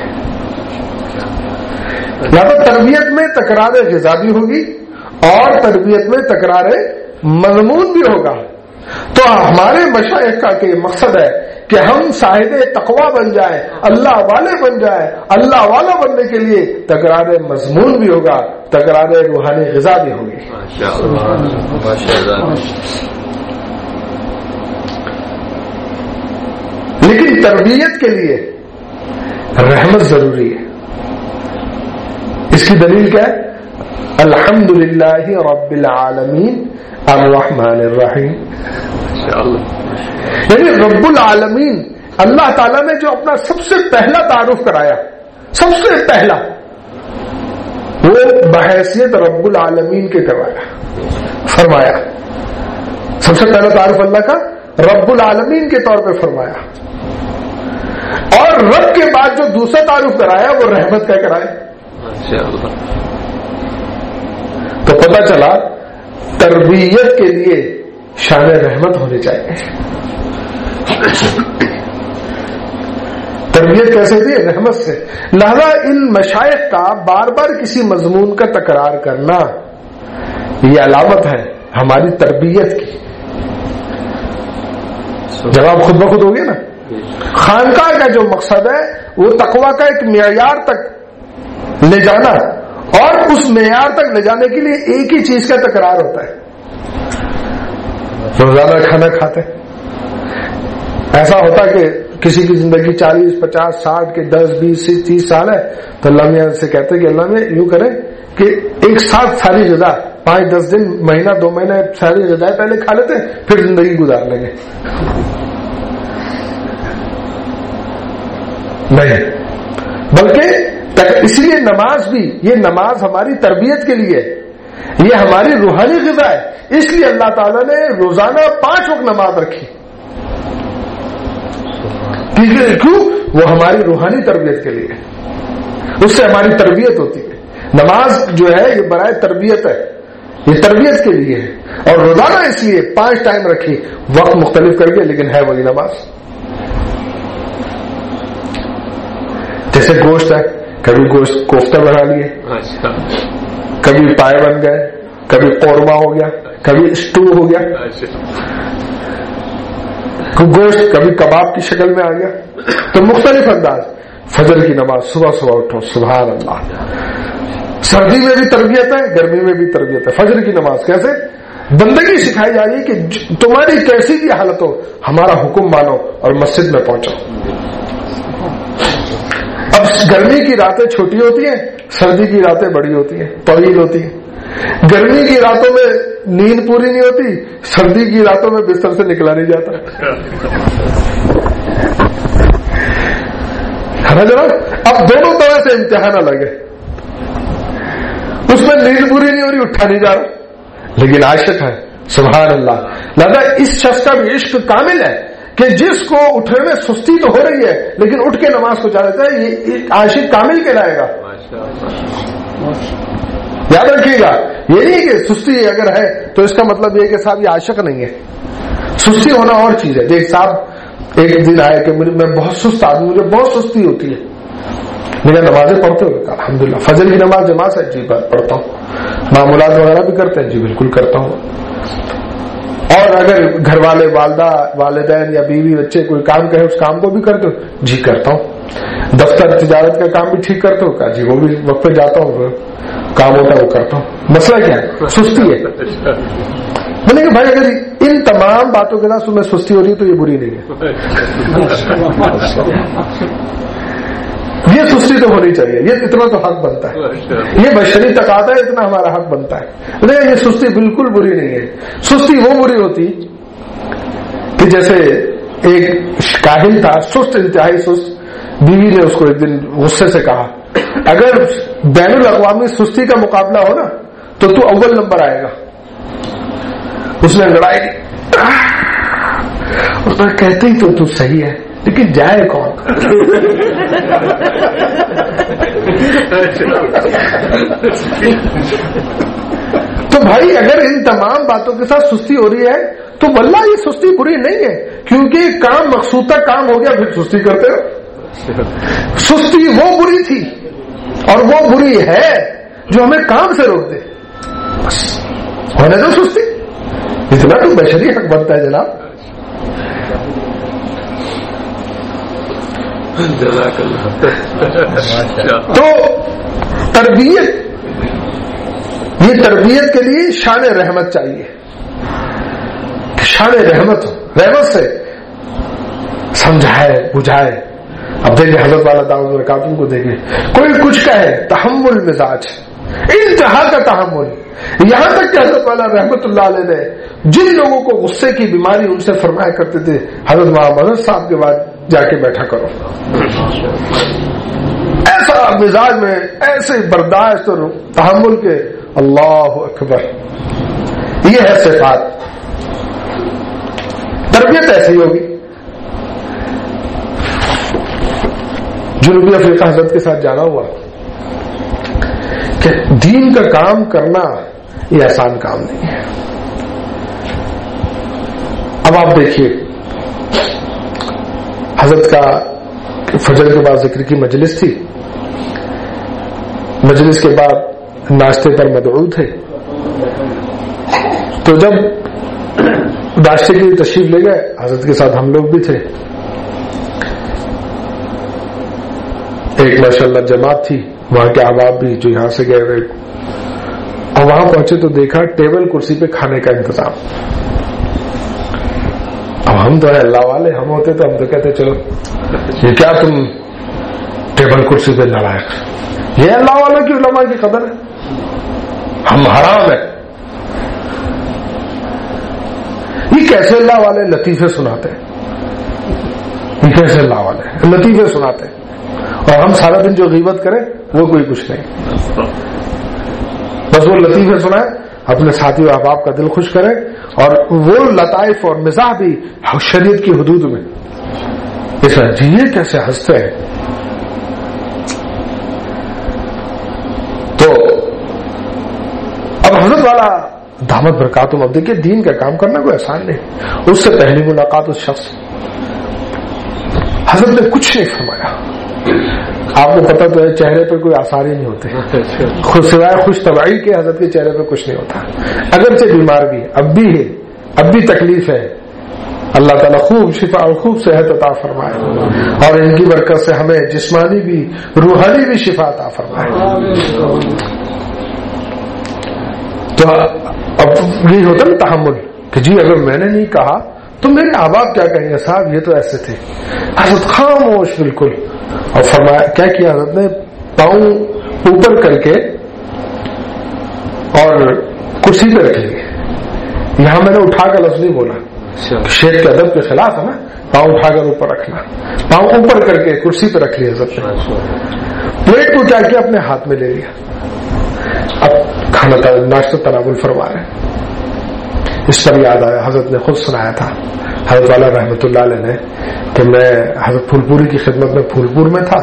لہذا تربیت میں تکرار غذا بھی ہوگی اور تربیت میں تکرار مضمون بھی ہوگا. تو ہمارے مشائخ کا کہ مقصد ہے کہ ہم صاحب تقویٰ بن جائیں, اللہ والے بن جائیں. اللہ والا بننے کے لیے تکرار مضمون بھی ہوگا, تکرار روحانی غذا بھی ہوگی. لیکن تربیت کے لیے رحمت ضروری ہے. اس کی دلیل کیا ہے؟ الحمدللہ رب العالمین الرحمن الرحیم. یعنی رب العالمین اللہ تعالیٰ نے جو اپنا سب سے پہلا تعارف کرایا, سب سے پہلا, وہ بحیثیت رب العالمین کے کروایا, فرمایا. سب سے پہلا تعارف اللہ کا رب العالمین کے طور پہ فرمایا, اور رب کے بعد جو دوسرا تعارف کرایا وہ رحمت کا کرایا. تو پتہ چلا تربیت کے لیے شان رحمت ہونی چاہیے. تربیت کیسے دی؟ رحمت سے. لہذا ان مشائخ کا بار بار کسی مضمون کا تکرار کرنا یہ علامت ہے ہماری تربیت کی. جواب خود بخود ہو گیا نا. خانقاہ کا جو مقصد ہے وہ تقویٰ کا ایک معیار تک لے جانا, اور اس معیار تک لے جانے کے لیے ایک ہی چیز کا تکرار ہوتا ہے. روزانہ کھانا کھاتے, ایسا ہوتا کہ کسی کی زندگی 40 50 60 کے 10 20 30 سال ہے تو اللہ میاں سے کہتے کہ اللہ میں یوں کریں کہ ایک ساتھ ساری غذا 5 10 دن مہینہ 2 مہینے ساری غذائیں پہلے کھا لیتے پھر زندگی گزار لیں گے. نہیں, بلکہ اس لیے نماز بھی, یہ نماز ہماری تربیت کے لیے, یہ ہماری روحانی غذا ہے. اس لیے اللہ تعالیٰ نے روزانہ 5 وقت نماز رکھی. کیوں؟ وہ ہماری روحانی تربیت کے لیے, اس سے ہماری تربیت ہوتی ہے. نماز جو ہے یہ برائے تربیت ہے, یہ تربیت کے لیے ہے. اور روزانہ اس لیے 5 ٹائم رکھی, وقت مختلف کر کے, لیکن ہے وہی نماز. جیسے گوشت ہے, کبھی گوشت کوفتہ بنا لیے, کبھی پائے بن گئے, کبھی قورمہ ہو گیا, کبھی اسٹو ہو گیا, گوشت کبھی کباب کی شکل میں آ گیا. تو مختلف انداز. فجر کی نماز, صبح صبح اٹھو, سبحان اللہ. سردی میں بھی تربیت ہے, گرمی میں بھی تربیت ہے. فجر کی نماز کیسے بندگی سکھائی جا رہی ہے کہ تمہاری کیسی بھی حالت ہو ہمارا حکم مانو اور مسجد میں پہنچو. اب گرمی کی راتیں چھوٹی ہوتی ہیں, سردی کی راتیں بڑی ہوتی ہیں, طویل ہوتی ہیں. گرمی کی راتوں میں نیند پوری نہیں ہوتی, سردی کی راتوں میں بستر سے نکلا نہیں جاتا. ہے نا جناب؟ اب دونوں طرح سے امتحان الگ ہے. اس میں نیند پوری نہیں ہو رہی, اٹھا نہیں جا رہا, لیکن عاشق ہے. سبحان اللہ. لہذا اس شخص کا بھی عشق کامل ہے کہ جس کو اٹھنے میں سستی تو ہو رہی ہے لیکن اٹھ کے نماز کو چاہ لیتا ہے, یہ عاشق کامل کہلائے گا. یاد رکھیے گا, یہ نہیں کہ سستی اگر ہے تو اس کا مطلب یہ کہ صاحب یہ عاشق نہیں ہے. سستی ہونا اور چیز ہے. دیکھ صاحب ایک دن آئے کہ میں بہت سست آدمی, مجھے بہت سستی ہوتی ہے. میرا نمازیں پڑھتے ہوئے کہا الحمدللہ. فجر کی نماز جماعت سے جی پڑھتا ہوں. معمولات وغیرہ بھی کرتے ہیں جی بالکل کرتا ہوں. اور اگر گھر والے والدہ والدین یا بیوی بچے کوئی کام کہے اس کام کو بھی کرتے ہو جی کرتا ہوں. دفتر تجارت کا کام بھی ٹھیک کرتے ہو کہا جی وہ بھی وقت پہ جاتا ہوں, کام ہوتا ہے وہ کرتا ہوں. مسئلہ کیا ہے؟ سستی ہے. میں نے کہا بھائی اگر ان تمام باتوں کے ساتھ تمہیں سستی ہو رہی ہے تو یہ بری نہیں ہے. یہ سستی تو ہونی چاہیے, یہ اتنا تو حق بنتا ہے, یہ بشری تقاضا ہے, اتنا ہمارا حق بنتا ہے. نہیں, یہ سستی بالکل بری نہیں ہے. سستی وہ بری ہوتی کہ جیسے ایک کاہل تھا, سست, انتہائی سست. بیوی نے اس کو ایک دن غصے سے کہا اگر بین الاقوامی سستی کا مقابلہ ہو نا تو تو اول نمبر آئے گا. اس نے لڑائی کی, اس نے کہتے ہی تو صحیح ہے لیکن جائے کون. تو بھائی اگر ان تمام باتوں کے ساتھ سستی ہو رہی ہے تو واللہ یہ سستی بری نہیں ہے, کیونکہ کام مقصودہ کام ہو گیا پھر سستی کرتے ہو. سستی وہ بری تھی اور وہ بری ہے جو ہمیں کام سے روک دے. ہونے دو سستی, اتنا تو بشری حق بنتا ہے جناب. تو تربیت, یہ تربیت کے لیے شان رحمت چاہیے, شان رحمت ہو, رحمت سے سمجھائے بجھائے. اب دیکھیں حضرت والا دعوت برکاتہ کو دیکھیں, کوئی کچھ کہے تحمل مزاج, انتہا کا تحمل. یہاں تک کہ حضرت والا رحمت اللہ علیہ نے جن لوگوں کو غصے کی بیماری ان سے فرمایا کرتے تھے حضرت محمد صاحب کے بعد جا کے بیٹھا کرو, ایسا مزاج میں ایسے برداشت اور تحمل کے. اللہ اکبر, یہ ہے صفات. تربیت ایسی ہوگی. جنوبی افریقہ حضرت کے ساتھ جانا ہوا کہ دین کا کام کرنا یہ آسان کام نہیں ہے. اب آپ دیکھیے حضرت کا فجر کے بعد ذکر کی مجلس تھی, مجلس کے بعد ناشتے پر مدعو تھے. تو جب ناشتے کے لیے تشریف لے گئے حضرت کے ساتھ ہم لوگ بھی تھے. ایک ماشاءاللہ جماعت تھی, وہاں کے احباب بھی جو یہاں سے گئے ہوئے, اور وہاں پہنچے تو دیکھا ٹیبل کرسی پہ کھانے کا انتظام. اب ہم تو ہے اللہ والے, ہم ہوتے تو ہم تو کہتے چلو یہ کیا تم ٹیبل کرسی پہ نالائق, یہ اللہ والوں کی علماء کی قدر ہے, ہم حرام ہے. یہ کیسے اللہ والے لطیفے سناتے ہیں, یہ کیسے اللہ والے لطیفے سناتے ہیں, اور ہم سارا دن جو غیبت کریں وہ کوئی کچھ نہیں. بس وہ لطیفے سنائیں, اپنے ساتھی و احباب کا دل خوش کریں, اور وہ لطائف اور مزاح بھی شریعت کی حدود میں. اس جی یہ کیسے ہنستے ہیں. تو اب حضرت والا دامت برکاتہم, اب دیکھیے دین کا کام کرنا کوئی آسان نہیں. اس سے پہلی ملاقات اس شخص, حضرت نے کچھ نہیں فرمایا. آپ کو پتا تو ہے چہرے پہ کوئی آثار ہی نہیں ہوتے, خود سوائے خوش طبعی کے حضرت کے چہرے پہ کچھ نہیں ہوتا. اگرچہ بیمار بھی, اب بھی ہے, اب بھی تکلیف ہے. اللہ تعالیٰ خوب شفا اور خوب صحت عطا فرمائے, اور ان کی برکت سے ہمیں جسمانی بھی روحانی بھی شفا عطا فرمائے. تو اب یہی ہوتا نا تحمل کہ جی اگر میں نے نہیں کہا تو میرے احباب کیا کہیں گے, صاحب یہ تو ایسے تھے. حضرت خاموش بالکل, اور فرمایا کیا کیا حضرت نے, پاؤں اوپر کر کے اور کرسی پہ رکھ لیے. یہاں میں نے اٹھا کر لفظ نہیں بولا, شیخ کے ادب کے خلاف ہے نا, پاؤں اٹھا کر اوپر رکھنا, پاؤں اوپر کر کے کرسی پہ رکھ لیا حضرت نے. پلیٹ کو کیا کیا اپنے ہاتھ میں لے لیا. اب کھانا ناشتہ تناول فرما رہے ہیں. اس پر یاد آیا حضرت نے خود سنایا تھا حضرت والا رحمت اللہ علیہ نے کہ میں حضرت پھولپوری کی خدمت میں پھولپور میں تھا,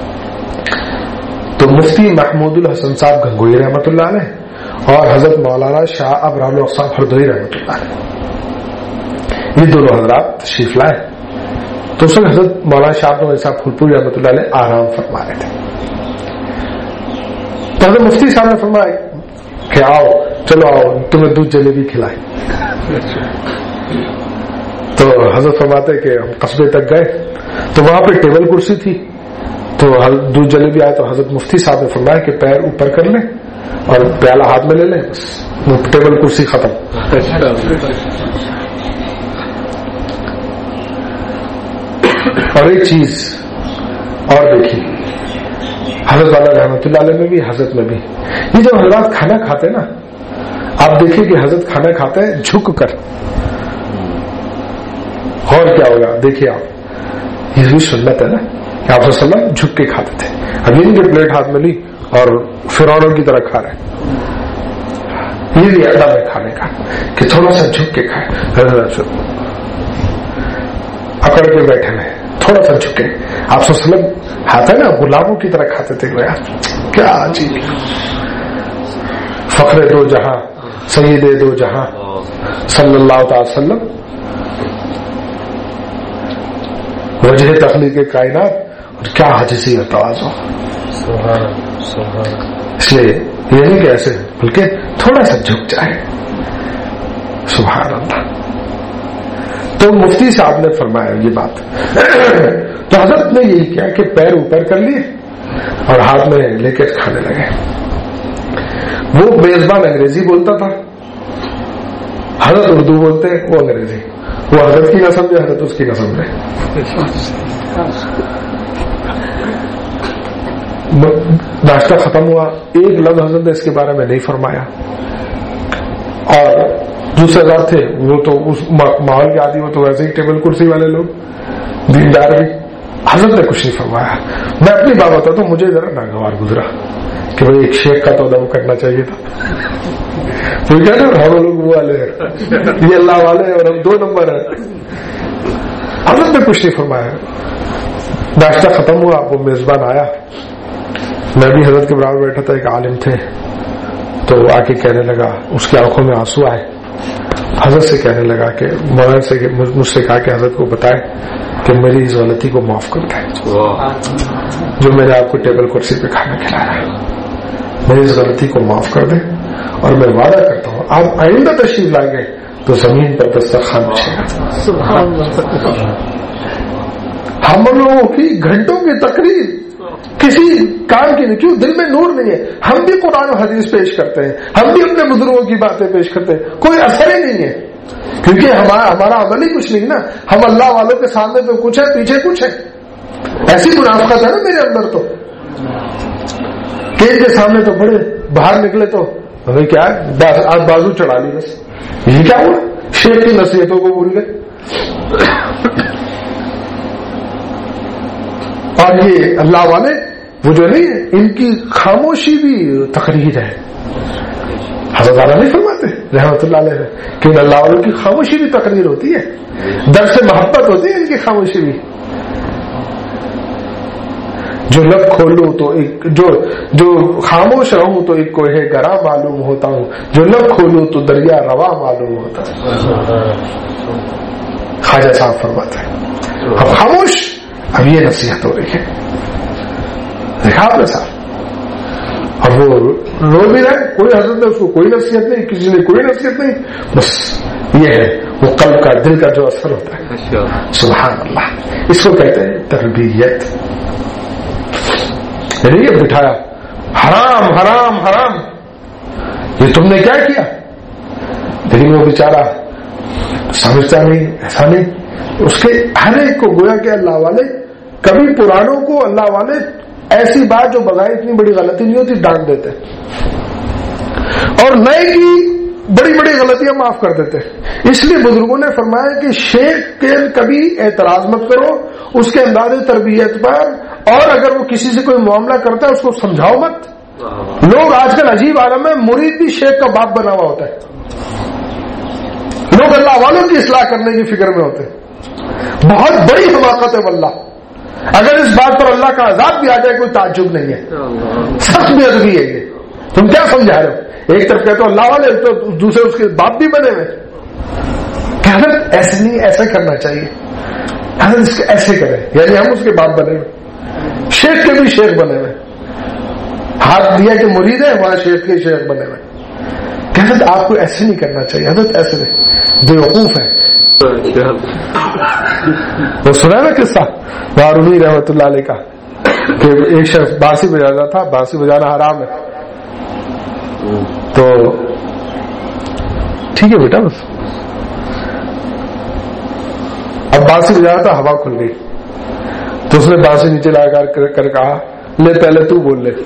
تو مفتی محمود الحسن صاحب گنگوئی رحمت اللہ علیہ اور حضرت مولانا شاہ ابرار الاقسام ہردوئی رحمت اللہ علیہ, یہ دونوں حضرات تشریف لائے. تو اس وقت حضرت مولانا شاہ صاحب پھولپوری رحمت اللہ علیہ آرام فرما رہے تھے. تو حضرت مفتی صاحب نے فرمایا کہ آؤ چلو آؤ تمہیں دودھ جلیبی کھلائیں. تو حضرت فرماتے کہ ہم قصبے تک گئے تو وہاں پہ ٹیبل کرسی تھی, تو دودھ جلیبی آئے تو حضرت مفتی صاحب نے فرمایا کہ پیر اوپر کر لیں اور پیالہ ہاتھ میں لے لیں، بس ٹیبل کرسی ختم. اور ایک چیز اور دیکھیے، حضرت والا رحمۃ اللہ علیہ میں بھی، حضرت میں بھی، یہ جب حضرات کھانا کھاتے نا، آپ دیکھیں کہ حضرت کھانا کھاتے ہیں جھک کر. اور کیا ہوگا دیکھیے آپ، یہ بھی سنت ہے نا کہ آپ صلی اللہ علیہ وسلم جھک کے کھاتے تھے. اب ان کی پلیٹ ہاتھ میں لی اور فرعونوں کی طرح کھا رہے ہیں. یہ بھی ادب ہے کھانے کا کہ تھوڑا سا جھک کے کھائے، اکڑ کے بیٹھے ہوئے تھوڑا سا جھکے. آپ صلی اللہ علیہ وسلم ہاتھ ہے نا غلاموں کی طرح کھاتے تھے. کیا عجیب، فخر دو جہاں سید دو جہاں صلی اللہ تعالی وسلم، وجہ تخلیق کائنات، اور کیا عاجزی اور تواضع. اس لیے یہ نہیں کہ ایسے، بلکہ تھوڑا سا جھک جائے. سبحان اللہ. تو مفتی صاحب نے فرمایا یہ بات. تو حضرت نے یہی کیا کہ پیر اوپر کر لیے اور ہاتھ میں لے کے کھانے لگے. وہ میزبان انگریزی بولتا تھا، حضرت اردو بولتے، وہ انگریزی. وہ حضرت کی نہ سمجھے، حضرت اس کی نہ سمجھے. ناشتہ ختم ہوا، ایک لفظ حضرت نے اس کے بارے میں نہیں فرمایا. اور دوسرے بار تھے وہ تو اس ماحول کے عادی، وہ تو ویسے ہی ٹیبل کرسی والے لوگ دیندار بھی. حضرت نے کچھ نہیں فرمایا. میں اپنی بات بتاتا ہوں، مجھے ذرا ناگوار گزرا کہ بھائی ایک شیخ کا تو ادب کرنا چاہیے تھا. تو کیا نا ہم لوگ وہ والے ہیں، یہ اللہ والے ہیں اور ہم 2 نمبر ہیں. حضرت نے کچھ نہیں فرمایا. ناشتہ ختم ہوا، وہ میزبان آیا، میں بھی حضرت کے برابر بیٹھا تھا، ایک عالم تھے، تو وہ آ کے کہنے لگا، اس کی آنکھوں میں آنسو آئے. حضرت سے کہنے لگا کہ مولانا سے مجھ سے کہا کہ حضرت کو بتائے کہ میری اس غلطی کو معاف کر دیں جو میں نے آپ کو ٹیبل کرسی پہ کھانا کھلایا. میری اس غلطی کو معاف کر دیں، اور میں وعدہ کرتا ہوں آپ آئندہ تشریف لائیں گے تو زمین پر دسترخوان بچھے گا. ہم لوگوں کی گھنٹوں کی تقریر کسی کام کی نہیں، کیوں؟ دل میں نور نہیں ہے. ہم بھی قرآن و حدیث پیش کرتے ہیں، ہم بھی اپنے بزرگوں کی باتیں پیش کرتے ہیں، کوئی اثر ہی نہیں ہے، کیونکہ ہمارا عمل ہی کچھ نہیں نا. ہم اللہ والوں کے سامنے تو کچھ ہے، پیچھے کچھ ہے. ایسی منافقت ہے نا میرے اندر تو کہ ان کے سامنے تو بڑے، باہر نکلے تو ہمیں کیا ہے، آج بازو چڑھا لی بس. یہ کیا ہوا؟ شیخ کی نصیحتوں کو بھول گئے. اور یہ اللہ والے وہ جو نہیں، ان کی خاموشی بھی تقریر ہے. حضرت والا نہیں فرماتے رحمت اللہ علیہ کہ اللہ والوں کی خاموشی بھی تقریر ہوتی ہے، درس محبت ہوتی ہے ان کی خاموشی بھی. جو لب کھولوں تو ایک، جو خاموش رہوں تو ایک کوہ گرا معلوم ہوتا ہوں، جو لب کھولوں تو دریا روا معلوم ہوتا ہے. خواجہ صاحب فرماتے ہیں اب خاموش. اب یہ نصیحت ہو رہی ہے، دیکھا آپ نے صاحب. اور وہ رو بھی رہے، کوئی حضرت نے اس کو کوئی نصیحت نہیں، کسی نے کوئی نصیحت نہیں. بس یہ ہے وہ قلب کا، دل کا جو اثر ہوتا ہے. سبحان اللہ. اس کو کہتے ہیں تربیت. یہ بٹھایا، حرام حرام حرام، یہ تم نے کیا کیا؟ لیکن وہ بیچارہ سمجھتا نہیں، ایسا نہیں. اس کے ہر ایک کو گویا کہ اللہ والے، کبھی پرانوں کو اللہ والے ایسی بات جو بظاہر اتنی بڑی غلطی نہیں ہوتی ڈانٹ دیتے، اور نئے کی بڑی بڑی غلطیاں معاف کر دیتے. اس لیے بزرگوں نے فرمایا کہ شیخ کے کبھی اعتراض مت کرو اس کے انداز تربیت پر، اور اگر وہ کسی سے کوئی معاملہ کرتا ہے اس کو سمجھاؤ مت. لوگ آج کل عجیب عالم ہے، مرید بھی شیخ کا باپ بنا ہوا ہوتا ہے. لوگ اللہ والوں کی اصلاح کرنے کی فکر میں ہوتے ہیں. بہت بڑی حماقت ہے واللہ. اگر اس بات پر اللہ کا عذاب بھی آ جائے کوئی تعجب نہیں ہے. سخت بے ادبی ہے یہ. تم کیا سمجھا رہے ہو؟ ایک طرف کہتے ہو اللہ والے، تو دوسرے اس کے باپ بھی بنے ہوئے. حضرت ایسے نہیں، ایسے کرنا چاہیے. حضرت اس کے ایسے کریں، یعنی ہم اس کے باپ بنے ہوئے، شیخ کے بھی شیخ بنے ہوئے. ہاتھ دیا کہ مرید ہے، وہاں شیخ کے شیخ بنے ہوئے. حضرت آپ کو ایسے نہیں کرنا چاہیے. حضرت ایسے نہیں، بیوقوف ہے. وہ سنا نا قصہ بارونی رحمت اللہ علیہ کا کہ ایک شخص بانسی بجاتا تھا. بانسی بجانا حرام ہے، تو ٹھیک ہے بیٹا. بس اب بانسی بجا رہا تھا, ہوا کھل گئی تو اس نے بانسی نیچے لگا کر کہا لے پہلے تو بول لے.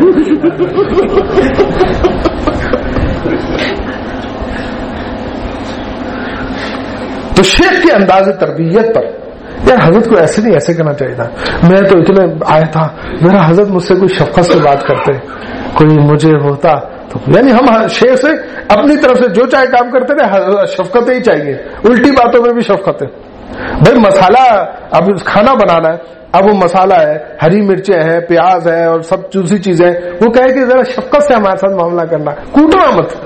تو شیخ کے انداز تربیت پر یار حضرت کو ایسے نہیں, ایسے کرنا چاہیے تھا. میں تو اتنے آیا تھا, میرا حضرت مجھ سے کوئی شفقت سے بات کرتے, کوئی مجھے ہوتا تو, یعنی ہم شیخ سے اپنی طرف سے جو چاہے کام کرتے تھے, شفقتیں ہی چاہیے, الٹی باتوں میں بھی شفقت ہے. بھائی مسالہ اب کھانا بنانا ہے, اب وہ مسالہ ہے, ہری مرچیں ہیں, پیاز ہے اور سب دوسری چیزیں, وہ کہے کہ ذرا شفقت سے ہمارے ساتھ معاملہ کرنا, کوٹنا مت,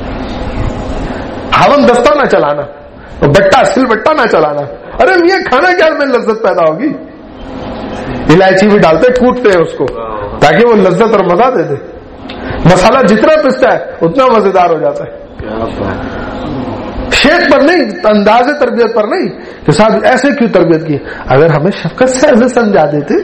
ہاون دستہ نہ چلانا, بٹا سل بٹا نہ چلانا. ارے میاں کھانا کیا میں لذت پیدا ہوگی, الائچی بھی ڈالتے کوٹتے ہیں اس کو تاکہ وہ لذت اور مزہ دے دے. مسالہ جتنا پستا ہے اتنا مزیدار ہو جاتا ہے. شیخ پر نہیں, انداز تربیت پر نہیں کہ صاحب ایسے کیوں تربیت کی. اگر ہمیں شفقت سے ایسے سمجھا دیتے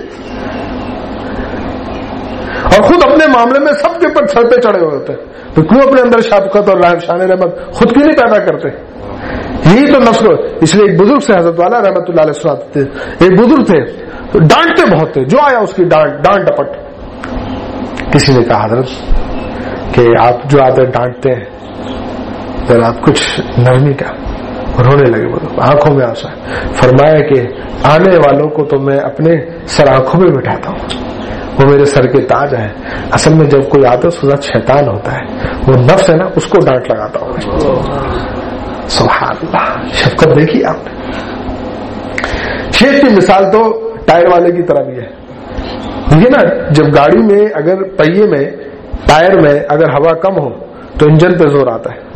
اور خود اپنے معاملے میں سب کے پر سر پہ چڑھے ہوئے ہوتے تو کیوں اپنے اندر شفقت اور شان رحمت خود کی نہیں پیدا کرتے. یہی تو نسل. اس لیے ایک بزرگ سے حضرت والا رحمت اللہ علیہ سناتے تھے, ایک بزرگ تھے تو ڈانٹتے بہت تھے, جو آیا اس کی ڈانٹ ڈپٹ. کسی نے کہا حضرت کہ آپ جو آتے ڈانٹتے ہیں ذرا آپ کچھ نرمی کا. رونے لگے, آنکھوں میں آنسو ہے. فرمایا کہ آنے والوں کو تو میں اپنے سر آنکھوں میں بٹھاتا ہوں, وہ میرے سر کے تاج ہیں. اصل میں جب کوئی آتا ہے اس کے ساتھ شیطان ہوتا ہے, وہ نفس ہے نا, اس کو ڈانٹ لگاتا ہوں. سبحان اللہ, شفقت دیکھی آپ نے. شیخ کی مثال تو ٹائر والے کی طرح بھی ہے. دیکھیے نا, جب گاڑی میں اگر پہیے میں ٹائر میں اگر ہوا کم ہو تو انجن پہ زور آتا ہے,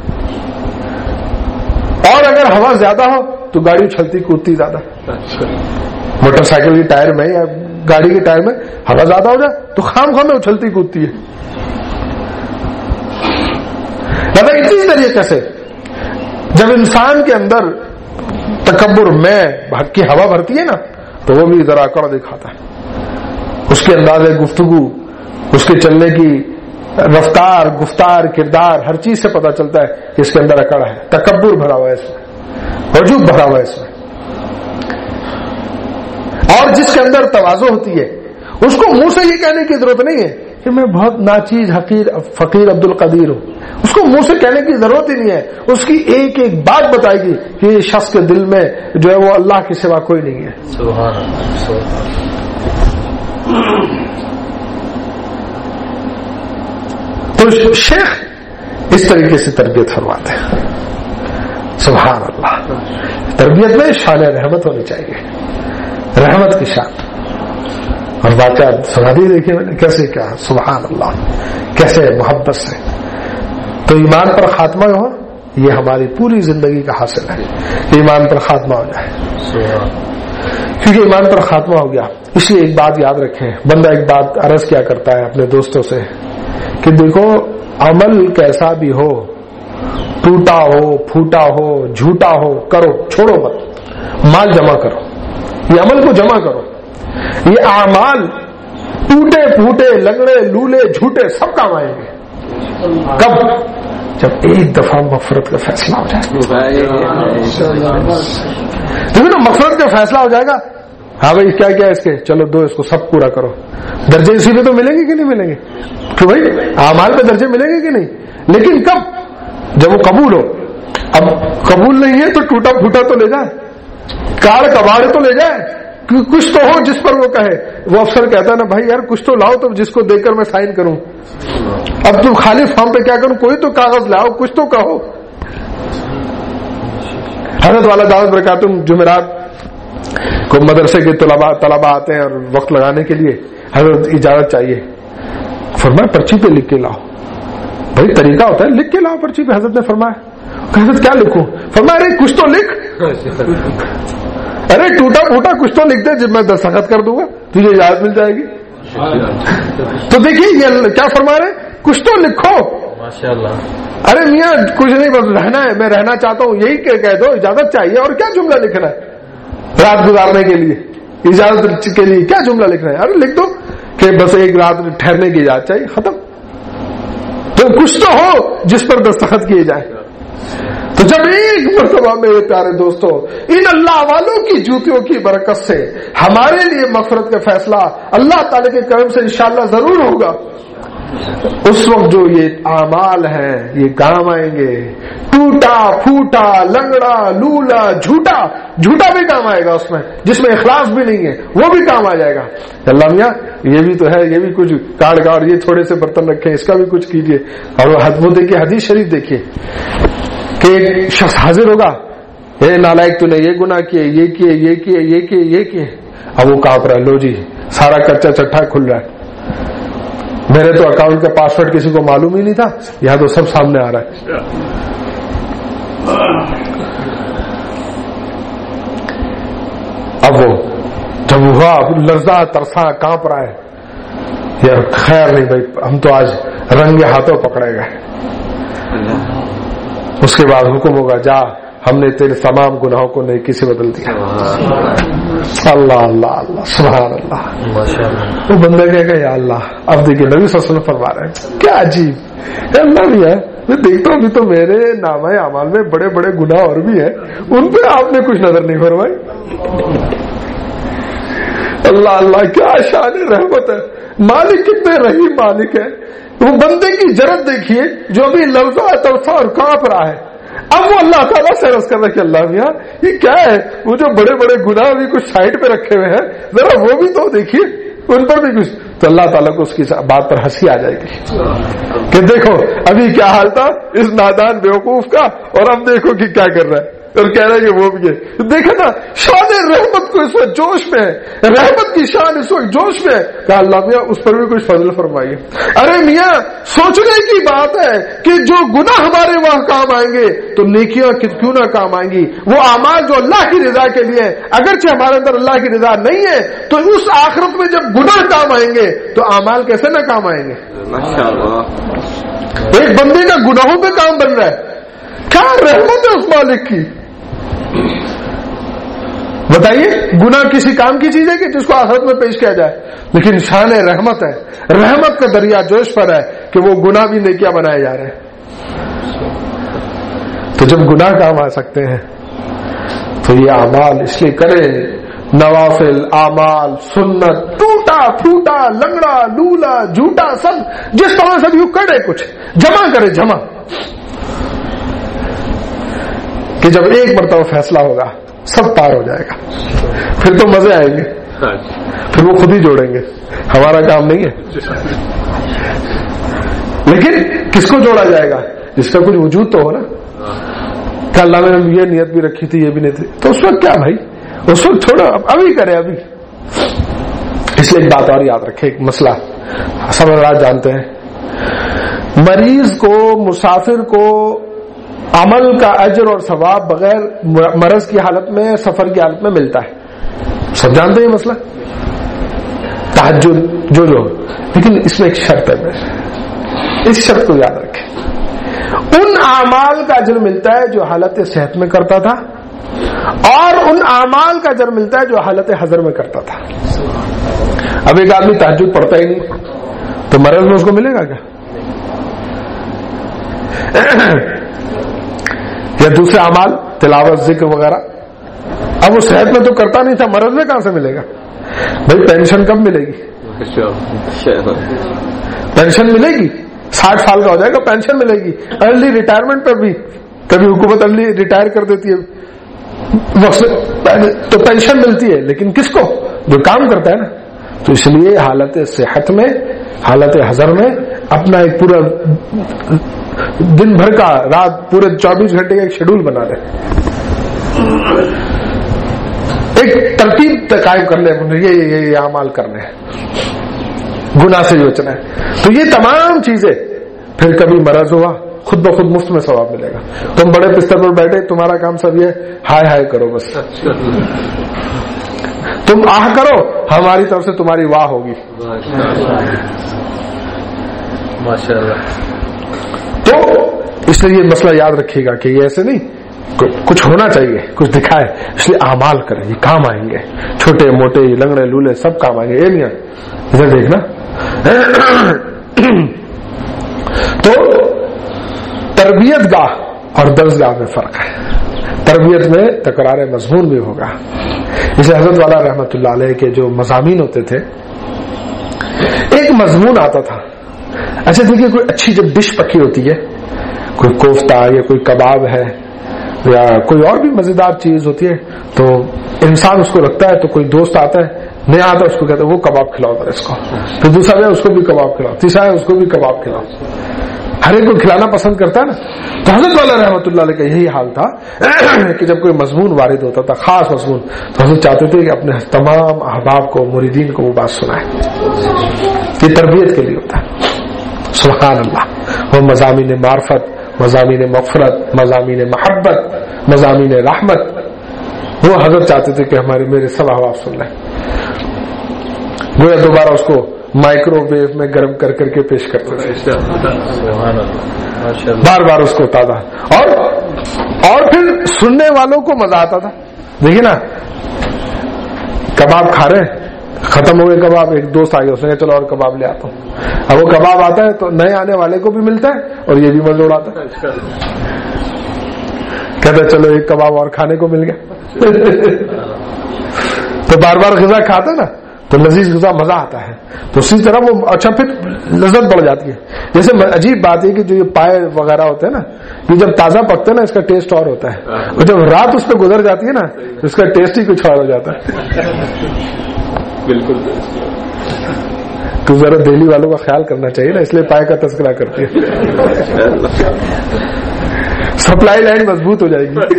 اور اگر ہوا زیادہ ہو تو گاڑی اچھلتی کودتی زیادہ. موٹر سائیکل کی ٹائر میں یا گاڑی کے ٹائر میں ہوا زیادہ ہو جائے تو خام خواہ میں اچھلتی کودتی ہے. اسی طریقے سے جب انسان کے اندر تکبر میں کی ہوا بھرتی ہے نا تو وہ بھی ذرا اکڑ دکھاتا ہے. اس کے انداز گفتگو, اس کے چلنے کی رفتار, گفتار, کردار, ہر چیز سے پتا چلتا ہے کہ اس کے اندر اکڑ ہے, تکبر بھرا ہوا ہے اس میں, عجوب بھرا ہوا ہے اس میں. اور جس کے اندر تواضع ہوتی ہے اس کو منہ سے یہ کہنے کی ضرورت نہیں ہے کہ میں بہت ناچیز حقیر فقیر عبد القدیر ہوں. اس کو منہ سے کہنے کی ضرورت ہی نہیں ہے. اس کی ایک ایک بات بتائے گی کہ یہ شخص کے دل میں جو ہے وہ اللہ کے سوا کوئی نہیں ہے. سبحان اللہ. تو شیخ اس طریقے سے تربیت فرماتے ہیں. سبحان اللہ. تربیت میں شان رحمت ہونی چاہیے, رحمت کی شان. اور واقعہ سنا دی دیکھیے میں نے کیسے کیا, سبحان اللہ, کیسے محبت سے. تو ایمان پر خاتمہ ہو, یہ ہماری پوری زندگی کا حاصل ہے کہ ایمان پر خاتمہ ہو جائے. کیونکہ ایمان پر خاتمہ ہو گیا. اس لیے ایک بات یاد رکھیں, بندہ ایک بات عرض کیا کرتا ہے اپنے دوستوں سے کہ دیکھو عمل کیسا بھی ہو, ٹوٹا ہو, پھوٹا ہو, جھوٹا ہو, کرو, چھوڑو مت, مال جمع کرو. یہ عمل کو جمع کرو. یہ اعمال ٹوٹے پھوٹے, لنگڑے, لولے, جھوٹے سب کام آئیں گے. کب؟ جب ایک دفعہ مغفرت کا فیصلہ ہو جائے گا. دیکھو نا, مغفرت کا فیصلہ ہو جائے گا, ہاں بھائی کیا کیا اس کے, چلو دو, اس کو سب پورا کرو. درجے اسی پہ تو ملیں گے کہ نہیں ملیں گے؟ کہ بھائی اعمال پہ درجے ملیں گے کہ نہیں, لیکن کب؟ جب وہ قبول ہو. اب قبول نہیں ہے تو ٹوٹا پھوٹا تو لے جائے, کاڑ کباڑ تو لے جائے, کچھ تو ہو جس پر وہ کہے. وہ افسر کہتا ہے نا بھائی یار کچھ تو لاؤ تو جس کو دیکھ کر میں سائن کروں. اب تم خالی فارم پہ کیا کروں, کوئی تو کاغذ لاؤ, کچھ تو کہو. حضرت والا دعوت برکاتہ جمعرات کو مدرسے کے طلباء آتے ہیں اور وقت لگانے کے لیے حضرت اجازت چاہیے. فرمایا پرچی پہ لکھ کے لاؤ. بھائی طریقہ ہوتا ہے, لکھ کے لاؤ پرچی پہ. حضرت نے فرمایا, حضرت کیا لکھوں؟ فرمایا ارے کچھ تو لکھ. ارے ٹوٹا پھوٹا کچھ تو لکھ دے, جب میں دستخط کر دوں گا تجھے اجازت مل جائے گی. تو دیکھیے یہ کیا فرما رہے, کچھ تو لکھو. ماشاءاللہ. ارے میاں کچھ نہیں, بس رہنا ہے, میں رہنا چاہتا ہوں, یہی کہہ دو, اجازت چاہیے. اور کیا جملہ لکھنا ہے رات گزارنے کے لیے, اجازت کے لیے کیا جملہ لکھنا ہے؟ ارے لکھ دو کہ بس ایک رات ٹھہرنے کی اجازت چاہیے, ختم. تو تو کچھ تو ہو جس پر دستخط کیے جائیں. تو جب ایک مرتبہ میرے پیارے دوستوں ان اللہ والوں کی جوتیوں کی برکت سے ہمارے لیے مغفرت کا فیصلہ اللہ تعالی کے کرم سے انشاءاللہ ضرور ہوگا، اس وقت جو یہ اعمال ہیں یہ کام آئیں گے. ٹوٹا پھوٹا لنگڑا لولا جھوٹا بھی کام آئے گا، اس میں جس میں اخلاص بھی نہیں ہے وہ بھی کام آ جائے گا. اللہ میاں یہ بھی تو ہے، یہ بھی کچھ کاٹ اور یہ تھوڑے سے برتن رکھے اس کا بھی کچھ کیجیے. اور وہ دیکھیے حدیث شریف دیکھیے کہ ایک شخص حاضر ہوگا، اے نالائق تو نے یہ گناہ کیے، یہ کیے، یہ کیے، یہ کیے، یہ کیے. اب وہ کانپ رہا ہے، لو جی سارا کچا چٹھا کھل رہا ہے، میرے تو اکاؤنٹ کا پاسورڈ کسی کو معلوم ہی نہیں تھا، یہاں تو سب سامنے آ رہا ہے. اب وہ جب ہوا لرزا ترسا کانپ رہا ہے، یار خیر نہیں بھائی ہم تو آج رنگے ہاتھوں پکڑے گئے. اس کے بعد حکم ہوگا جا ہم نے تیرے تمام گناہوں کو نیکی سے بدل دیا. اللہ اللہ اللہ سبحان اللہ. وہ بندہ کہے گا یا اللہ. اب دیکھیے نبی صلی اللہ علیہ وسلم فرما رہے ہیں کیا عجیب اللہ بھی ہے، میں دیکھتا ہوں ابھی تو میرے نامہ اعمال میں بڑے بڑے گناہ اور بھی ہیں، ان پہ آپ نے کچھ نظر نہیں فرمائی. اللہ اللہ کیا شان رحمت ہے، مالک کتنے رحیم مالک ہے. وہ بندے کی جرت دیکھیے جو بھی لفظہ تڑفا اور کانپ رہا ہے. اب وہ اللہ تعالیٰ سے عرض کر رہا ہے کہ اللہ میاں یہ کیا ہے، وہ جو بڑے بڑے گناہ بھی کچھ سائڈ پہ رکھے ہوئے ہیں ذرا وہ بھی تو دیکھیے، ان پر بھی کچھ. تو اللہ تعالیٰ کو اس کی بات پر ہنسی آ جائے گی کہ دیکھو ابھی کیا حال تھا اس نادان بیوقوف کا، اور اب دیکھو کہ کیا کر رہا ہے. اور کہہ رہے کہ وہ بھی ہے. دیکھا نا شان رحمت کو اس وقت جوش میں ہے، رحمت کی شان اس وقت جوش میں ہے. کہا اللہ میاں اس پر بھی کچھ فضل فرمائیے. ارے میاں سوچنے کی بات ہے کہ جو گناہ ہمارے وہاں کام آئیں گے تو نیکیاں کیوں نہ کام آئیں گی. وہ اعمال جو اللہ کی رضا کے لیے اگرچہ ہمارے اندر اللہ کی رضا نہیں ہے تو اس آخرت میں جب گناہ کام آئیں گے تو اعمال کیسے نہ کام آئیں گے. ایک بندے کا گناہوں پہ کام بن رہا ہے، کیا رحمت ہے اس مالک کی. بتائیے گناہ کسی کام کی چیز ہے کہ جس کو آخرت میں پیش کیا جائے، لیکن شان رحمت ہے، رحمت کا دریا جوش پر ہے کہ وہ گناہ بھی نیکیاں بنائے جا رہے ہیں. تو جب گناہ کام آ سکتے ہیں تو یہ اعمال اس لیے کرے، نوافل اعمال سنت ٹوٹا پھوٹا لنگڑا لولا جھوٹا سب جس طرح سے بھی کرے کچھ جمع کرے جمع، کہ جب ایک مرتبہ فیصلہ ہوگا سب پار ہو جائے گا. پھر تو مزے آئیں گے، پھر وہ خود ہی جوڑیں گے، ہمارا کام نہیں ہے. لیکن کس کو جوڑا جائے گا؟ جس کا کچھ وجود تو ہو نا. کہ اللہ نے یہ نیت بھی رکھی تھی یہ بھی نہیں تھی، تو اس وقت کیا بھائی اس وقت چھوڑو ابھی کرے ابھی. اس لیے ایک بات اور یاد رکھے، ایک مسئلہ سب حضرات جانتے ہیں، مریض کو مسافر کو عمل کا اجر اور ثواب بغیر مرض کی حالت میں سفر کی حالت میں ملتا ہے. سب جانتے ہیں مسئلہ تہجد جو لیکن اس میں ایک شرط ہے، اس شرط کو یاد رکھیں. ان اعمال کا اجر ملتا ہے جو حالت صحت میں کرتا تھا، اور ان اعمال کا اجر ملتا ہے جو حالت حضر میں کرتا تھا. اب ایک آدمی تہجد پڑھتا ہی نہیں تو مرض میں اس کو ملے گا کیا؟ یا دوسرے اعمال تلاوت ذکر وغیرہ، اب وہ صحت میں تو کرتا نہیں تھا، مرض میں کہاں سے ملے گا بھائی؟ پینشن کب ملے گی؟ پینشن ملے گی 60 سال کا ہو جائے گا پینشن ملے گی. ارلی ریٹائرمنٹ پر بھی کبھی حکومت ارلی ریٹائر کر دیتی ہے تو پینشن ملتی ہے، لیکن کس کو؟ جو کام کرتا ہے نا. تو اس لیے حالت صحت میں حالت حضر میں اپنا ایک پورا دن بھر کا رات پورے 24 گھنٹے کا ایک شیڈول بنا لیں، ایک ترتیب قائم کر لیں، یہ اعمال کرنے ہیں، گناہ سے بچنا ہے. تو یہ تمام چیزیں پھر کبھی مرض ہوا خود بخود مفت میں ثواب ملے گا. تم بڑے بستر پر بیٹھے تمہارا کام سب یہ ہائے ہائے کرو، بس تم آہ کرو، ہماری طرف سے تمہاری واہ ہوگی. ماشاءاللہ. تو اس لیے یہ مسئلہ یاد رکھیے گا کہ یہ ایسے نہیں، کچھ ہونا چاہیے، کچھ دکھائے، اس لیے اعمال کریں، یہ کام آئیں گے، چھوٹے موٹے لنگڑے لولے سب کام آئیں گے. اے میاں ادھر دیکھنا. تو تربیت گاہ اور درسگاہ میں فرق ہے. تربیت میں تکرار مضمون بھی ہوگا. اسے حضرت والا رحمت اللہ علیہ کے جو مضامین ہوتے تھے، ایک مضمون آتا تھا. اچھا دیکھیے، کوئی اچھی جب ڈش پکی ہوتی ہے، کوئی کوفتہ یا کوئی کباب ہے یا کوئی اور بھی مزیدار چیز ہوتی ہے، تو انسان اس کو رکھتا ہے. تو کوئی دوست آتا ہے، نیا آتا ہے، اس کو کہتا ہے وہ کباب کھلاؤ ذرا اس کو. پھر دوسرا ہے اس کو بھی کباب کھلاؤ، تیسرا ہے اس کو بھی کباب کھلاؤ. ہر ایک کو کھلانا پسند کرتا ہے نا. تو حضرت والا رحمت اللہ علیہ کا یہی حال تھا کہ جب کوئی مضمون وارد ہوتا تھا، خاص مضمون، تو حضرت چاہتے تھے کہ اپنے تمام احباب کو، مریدین کو وہ بات سنائے. یہ تربیت کے لیے ہوتا ہے. سبحان اللہ. وہ مضامین معرفت، مضامین مغفرت، مضامین محبت، مضامین رحمت، وہ حضرت چاہتے تھے کہ میرے سب احباب سن لیں. گویا دوبارہ اس کو مائکرو ویو میں گرم کر کر کے پیش کرتے تھے، بار بار اس کو تازہ. اور پھر سننے والوں کو مزہ آتا تھا. دیکھیے نا، کباب کھا رہے ہیں، ختم ہو گئے کباب، ایک دوست آ گیا، اس نے کہا چلو اور کباب لے آتا ہوں. اب وہ کباب آتا ہے تو نئے آنے والے کو بھی ملتا ہے اور یہ بھی مزہ اڑاتا ہے. کہتا ہے چلو ایک کباب اور کھانے کو مل گیا. تو بار بار غذا کھاتا نا تو لذیذ غذا مزہ آتا ہے. تو اسی طرح وہ اچھا پھر لذت بڑھ جاتی ہے. جیسے عجیب بات ہے کہ جو یہ پائے وغیرہ ہوتے ہیں نا، یہ جب تازہ پکتے ہیں نا اس کا ٹیسٹ اور ہوتا ہے، اور جب رات اس پہ گزر جاتی ہے نا تو اس کا ٹیسٹ ہی کچھ اور ہو جاتا ہے. بالکل. تو ذرا دہلی والوں کا خیال کرنا چاہیے نا، اس لیے پائے کا تذکرہ کرتی ہے. سپلائی لائن مضبوط ہو جائے گی.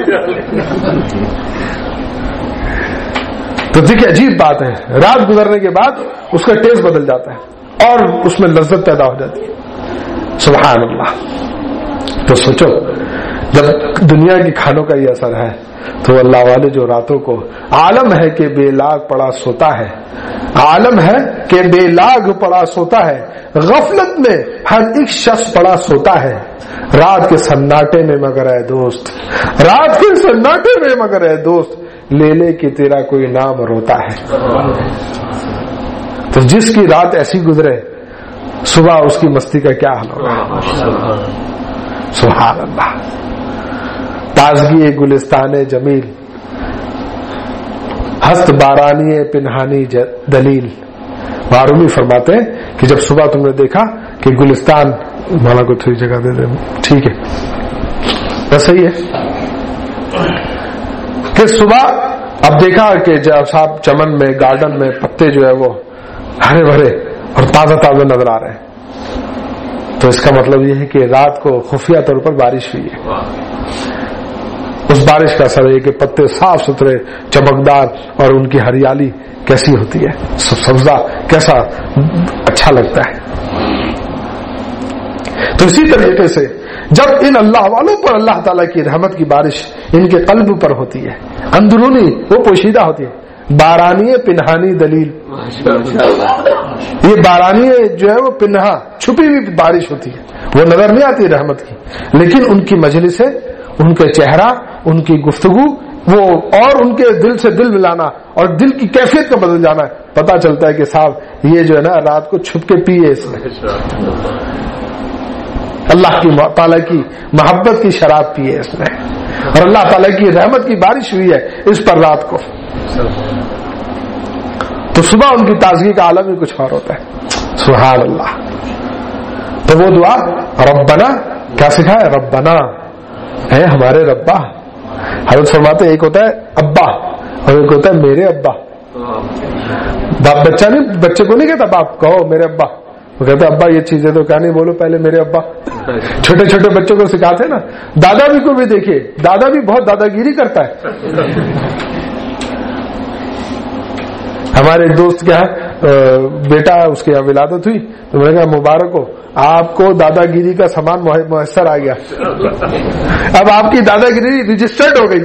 تو دیکھیے عجیب بات ہے، رات گزرنے کے بعد اس کا ٹیسٹ بدل جاتا ہے اور اس میں لذت پیدا ہو جاتی ہے. سبحان اللہ. تو سوچو، جب دنیا کی کھانوں کا یہ اثر ہے تو اللہ والے جو راتوں کو، عالم ہے کہ بے لاگ پڑا سوتا ہے، عالم ہے کہ بے لاگ پڑا سوتا ہے، غفلت میں ہر ایک شخص پڑا سوتا ہے، رات کے سناٹے میں مگر ہے دوست، رات کے سناٹے میں مگر ہے دوست، لے لے کہ تیرا کوئی نام روتا ہے. تو جس کی رات ایسی گزرے، صبح اس کی مستی کا کیا حال ہوگا. سبحان اللہ. تازگی گلستان جمیل، ہست بارانی پنہانی دلیل. معرومی فرماتے ہیں کہ جب صبح تم نے دیکھا کہ گلستان، مولا کو تھوڑی جگہ دے دیں، ٹھیک ہے بس صحیح ہے، کہ صبح اب دیکھا کہ جب صاحب چمن میں، گارڈن میں پتے جو ہے وہ ہرے بھرے اور تازہ تازہ نظر آ رہے ہیں، تو اس کا مطلب یہ ہے کہ رات کو خفیہ طور پر بارش ہوئی ہے. اس بارش کا اثر ہے کہ پتے صاف ستھرے، چمکدار، اور ان کی ہریالی کیسی ہوتی ہے، سبزہ کیسا اچھا لگتا ہے. تو اسی طریقے سے جب ان اللہ والوں پر اللہ تعالیٰ کی رحمت کی بارش ان کے قلب پر ہوتی ہے، اندرونی وہ پوشیدہ ہوتی ہے، بارانی پنہانی دلیل. یہ بارانی جو ہے وہ پنہا، چھپی ہوئی بارش ہوتی ہے، وہ نظر نہیں آتی رحمت کی، لیکن ان کی مجلس ہے، ان کے چہرہ، ان کی گفتگو، وہ اور ان کے دل سے دل ملانا اور دل کی کیفیت کا بدل جانا ہے. پتا چلتا ہے کہ صاحب یہ جو ہے نا رات کو چھپ کے پیے، اس میں اللہ کی تعالیٰ کی محبت کی شراب پیے اس میں، اور اللہ تعالیٰ کی رحمت کی بارش ہوئی ہے اس پر رات کو. تو صبح ان کی تازگی کا عالم ہی کچھ اور ہوتا ہے. سبحان اللہ. تو وہ دعا ربنا کیا سکھایا؟ ربنا، اے ہمارے ربا. حضرت فرماتے ایک ہوتا ہے ابا اور ایک ہوتا ہے میرے ابا. باپ بچہ نہیں، بچے کو نہیں کہتا باپ کہو میرے ابا، وہ کہتا ابا یہ چیزیں تو کیا نہیں بولو پہلے میرے ابا. چھوٹے چھوٹے بچوں کو سکھاتے نا. دادا بھی کو بھی دیکھیے، دادا بھی بہت دادا گیری کرتا ہے. ہمارے ایک دوست کیا بیٹا اس کی ولادت ہوئی تو میں نے کہا مبارک ہو، آپ کو دادا گیری کا سامان میسر آ گیا، اب آپ کی دادا گیری رجسٹرڈ ہو گئی.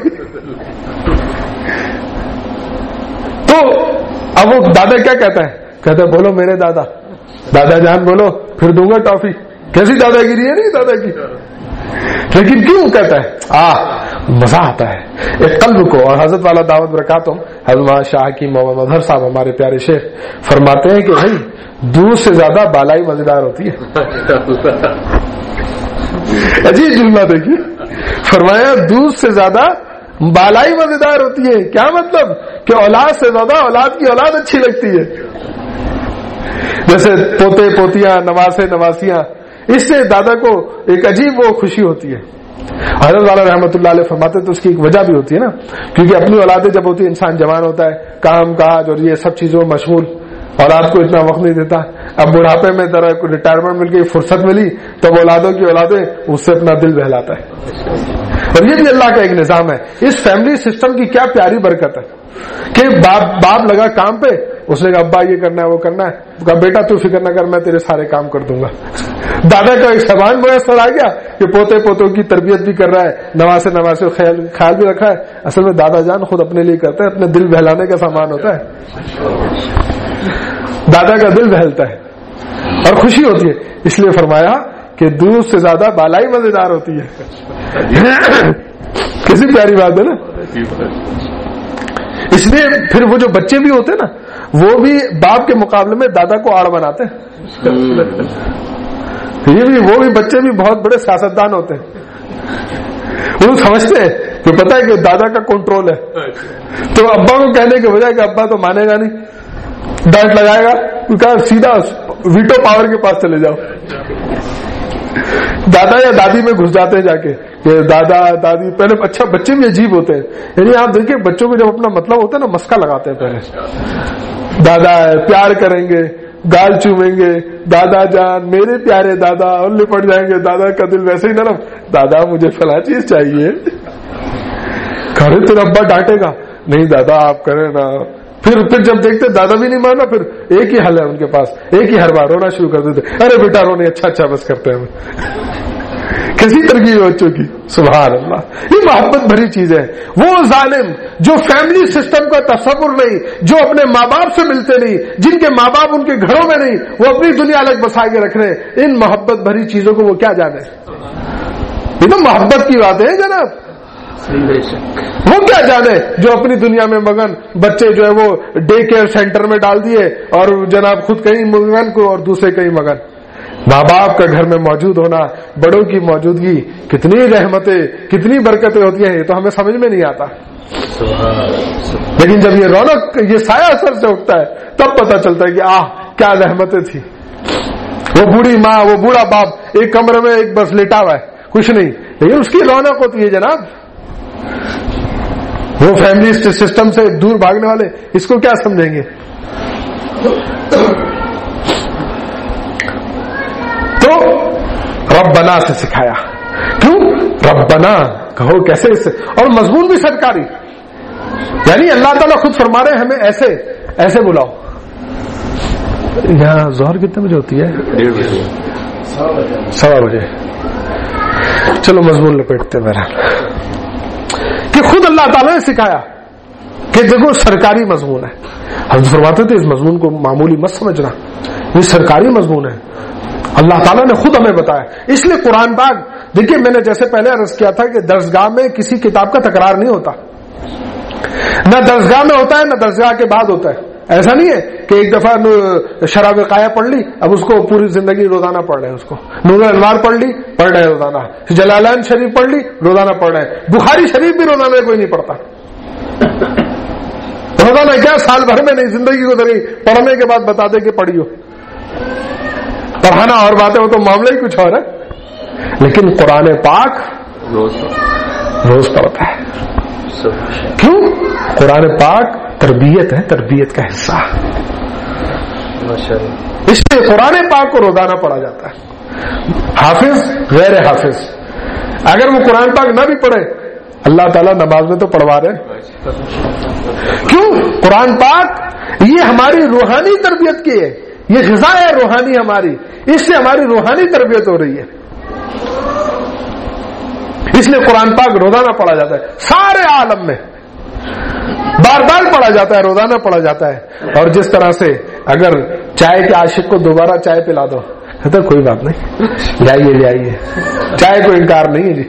تو اب وہ دادا کیا کہتا ہے؟ کہتا ہے بولو میرے دادا، دادا جان بولو پھر دوں گا ٹافی. کیسی دادا گیری ہے نہیں دادا کی، لیکن کیوں کہتا ہے؟ مزہ آتا ہے ایک قلب کو. اور حضرت والا دعوت برکاتہم حضرت شاہ کی محمد مظہر صاحب ہمارے پیارے شیخ فرماتے ہیں کہ بھائی دودھ سے زیادہ بالائی مزیدار ہوتی ہے. عجیب جملہ دیکھیے، فرمایا دودھ سے زیادہ بالائی مزیدار ہوتی ہے. کیا مطلب؟ کہ اولاد سے زیادہ اولاد کی اولاد اچھی لگتی ہے. جیسے پوتے پوتیاں، نواسے نواسیاں، اس سے دادا کو ایک عجیب وہ خوشی ہوتی ہے. حضرت والا رحمۃ اللہ علیہ فرماتے تو اس کی ایک وجہ بھی ہوتی ہے نا، کیونکہ اپنی اولادیں جب ہوتی ہے انسان جوان ہوتا ہے، کام کاج اور یہ سب چیزوں میں مشغول، اولاد کو اتنا وقت نہیں دیتا. اب بڑھاپے میں ذرا ریٹائرمنٹ مل گئی، فرصت ملی، تب اولادوں کی اولادیں اس سے اپنا دل بہلاتا ہے. اور یہ بھی اللہ کا ایک نظام ہے. اس فیملی سسٹم کی کیا پیاری برکت ہے کہ باپ لگا کام پہ، اس نے کہا ابا یہ کرنا ہے وہ کرنا ہے، کہا بیٹا تو فکر نہ کر، میں تیرے سارے کام کر دوں گا. دادا کا ایک سامان میسر آ گیا کہ پوتے پوتوں کی تربیت بھی کر رہا ہے، نواسے خیال بھی رکھا ہے. اصل میں دادا جان خود اپنے لیے کرتا ہے، اپنے دل بہلانے کا سامان ہوتا ہے. دادا کا دل بہلتا ہے اور خوشی ہوتی ہے. اس لیے فرمایا کہ دودھ سے زیادہ بالائی مزیدار ہوتی ہے. کسی پیاری بات ہے نا. اس لیے پھر وہ جو بچے بھی ہوتے ہیں نا، وہ بھی باپ کے مقابلے میں دادا کو آڑ بناتے ہیں. وہ بھی بچے بھی بہت بڑے سیاستدان ہوتے ہیں. وہ سمجھتے ہیں کہ پتہ ہے کہ دادا کا کنٹرول ہے، تو ابا کو کہنے کے بجائے کہ ابا تو مانے گا نہیں، ڈانٹ لگائے گا، کہا سیدھا ویٹو پاور کے پاس چلے جاؤ. دادا یا دادی میں گھس جاتے ہیں جا کے کہ دادا دادی. پہلے اچھا بچے بھی عجیب ہوتے ہیں، یعنی آپ دیکھیں بچوں کو جب اپنا مطلب ہوتا ہے نا مسکا لگاتے ہیں. پہلے دادا ہے، پیار کریں گے، گال چومیں گے، دادا جان میرے پیارے دادا، اور لپٹ جائیں گے. دادا کا دل ویسے ہی نرم، دادا مجھے فلاں چیز چاہیے. کھڑے تیرا ابا ڈانٹے گا، نہیں دادا آپ کریں نا. پھر جب دیکھتے دادا بھی نہیں مانا، پھر ایک ہی حل ہے ان کے پاس، ایک ہی ہر بار رونا شروع کر دیتے. ارے بیٹا رونے، اچھا بس کرتے ہیں. کسی ترکیب بچوں کی. سبحان اللہ، یہ محبت بھری چیز ہے. وہ ظالم جو فیملی سسٹم کا تصور نہیں، جو اپنے ماں باپ سے ملتے نہیں، جن کے ماں باپ ان کے گھروں میں نہیں، وہ اپنی دنیا الگ بسا کے رکھ رہے ہیں. ان محبت بھری چیزوں کو وہ کیا جانے؟ یہ تو محبت کی باتیں ہیں جناب. وہ کیا جانے جو اپنی دنیا میں مگن، بچے جو ہے وہ ڈے کیئر سینٹر میں ڈال دیے اور جناب خود کہیں مگن کو اور دوسرے کہیں مگن. ماں باپ کا گھر میں موجود ہونا، بڑوں کی موجودگی، کتنی رحمتیں کتنی برکتیں ہوتی ہیں، یہ تو ہمیں سمجھ میں نہیں آتا. لیکن جب یہ رونق، یہ سایہ سر سے اٹھتا ہے، تب پتہ چلتا ہے کہ کیا رحمتیں تھی. وہ بوڑھی ماں، وہ بوڑھا باپ ایک کمرے میں ایک بس لیٹا ہوا ہے، کچھ نہیں، لیکن اس کی رونق ہوتی ہے جناب. وہ فیملی سسٹم سے دور بھاگنے والے اس کو کیا سمجھیں گے؟ تو ربنا سے سکھایا. کیوں ربنا کہو؟ کیسے؟ اس سے اور مضمون بھی سرکاری، یعنی اللہ تعالیٰ خود فرما رہے ہیں ہمیں ایسے بلاؤ. یہاں ظہر کتنے بجے ہوتی ہے؟ 1:15 بجے. چلو مضمون لپیٹتے میرا کہ خود اللہ تعالیٰ نے سکھایا کہ دیکھو سرکاری مضمون ہے. ہم فرماتے تھے اس مضمون کو معمولی مت سمجھنا، یہ سرکاری مضمون ہے. اللہ تعالیٰ نے خود ہمیں بتایا. اس لیے قرآن پاک دیکھیے، میں نے جیسے پہلے عرض کیا تھا کہ درسگاہ میں کسی کتاب کا تکرار نہیں ہوتا، نہ درسگاہ میں ہوتا ہے نہ درسگاہ کے بعد ہوتا ہے. ایسا نہیں ہے کہ ایک دفعہ شرح وقایہ پڑھ لی، اب اس کو پوری زندگی روزانہ پڑھ رہے ہیں. اس کو نور الانوار پڑھ لی، پڑھ رہے ہیں روزانہ. جلالین شریف پڑھ لی، روزانہ پڑھ رہے ہیں. بخاری شریف بھی روزانہ کوئی نہیں پڑھتا. روزانہ کیا سال بھر میں نہیں، زندگی گزری، پڑھنے کے بعد بتا دے کہ پڑھیو. پڑھانا اور بات ہے، وہ تو معاملہ ہی کچھ اور ہے. لیکن قرآن پاک روز پڑھتا ہے. کیوں؟ قرآن پاک تربیت ہے، تربیت کا حصہ. اس لیے قرآن پاک کو روزانہ پڑھا جاتا ہے. حافظ غیر حافظ اگر وہ قرآن پاک نہ بھی پڑھے، اللہ تعالیٰ نماز میں تو پڑھوا رہے. کیوں؟ قرآن پاک یہ ہماری روحانی تربیت کی ہے، یہ غذا ہے روحانی ہماری، اس سے ہماری روحانی تربیت ہو رہی ہے. اس لیے قرآن پاک روزانہ پڑھا جاتا ہے. سارے عالم میں بار بار پڑھا جاتا ہے، روزانہ پڑھا جاتا ہے. اور جس طرح سے اگر چائے کے عاشق کو دوبارہ چائے پلا دو تو کوئی بات نہیں، لے آئیے، چائے کو انکار نہیں ہے جی.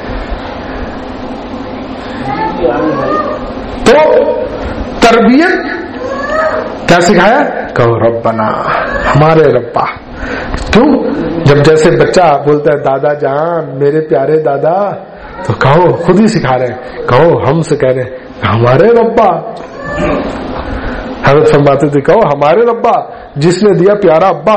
تو تربیت کیا سکھایا؟ کہو ربنا، ہمارے ربا. کیوں؟ جب جیسے بچہ بولتا ہے دادا جان میرے پیارے دادا، تو کہو، خود ہی سکھا رہے ہیں، کہو ہم سے کہہ رہے ہیں ہمارے ربا. حضرت فرماتے تھے کہو ہمارے ربا جس نے دیا پیارا ابا،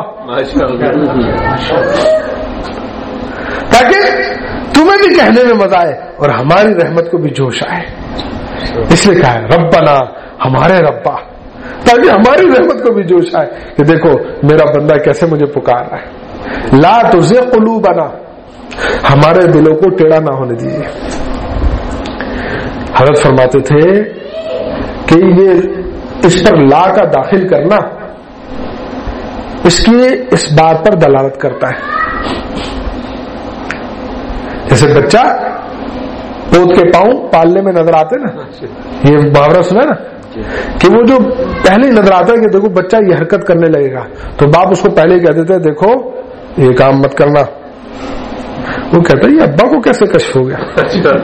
تاکہ تمہیں بھی کہنے میں مزہ آئے اور ہماری رحمت کو بھی جوش آئے. اس لیے کہا ہے ربنا، ہمارے ربا، تاکہ ہماری رحمت کو بھی جوش آئے کہ دیکھو میرا بندہ کیسے مجھے پکار رہا ہے. لا تزغ قلوبنا، ہمارے دلوں کو ٹیڑھا نہ ہونے دیجیے. حضرت فرماتے تھے کہ یہ اس پر لا کا داخل کرنا اس کی اس بات پر دلالت کرتا ہے، جیسے بچہ پود کے پاؤں پالنے میں نظر آتے نا، یہ محاورہ سنا نا کہ وہ جو پہلے نظر آتا ہے کہ دیکھو بچہ یہ حرکت کرنے لگے گا، تو باپ اس کو پہلے کہہ دیتے دیکھو یہ کام مت کرنا. وہ کہتا ہے یہ ابا کو کیسے کشف ہو گیا؟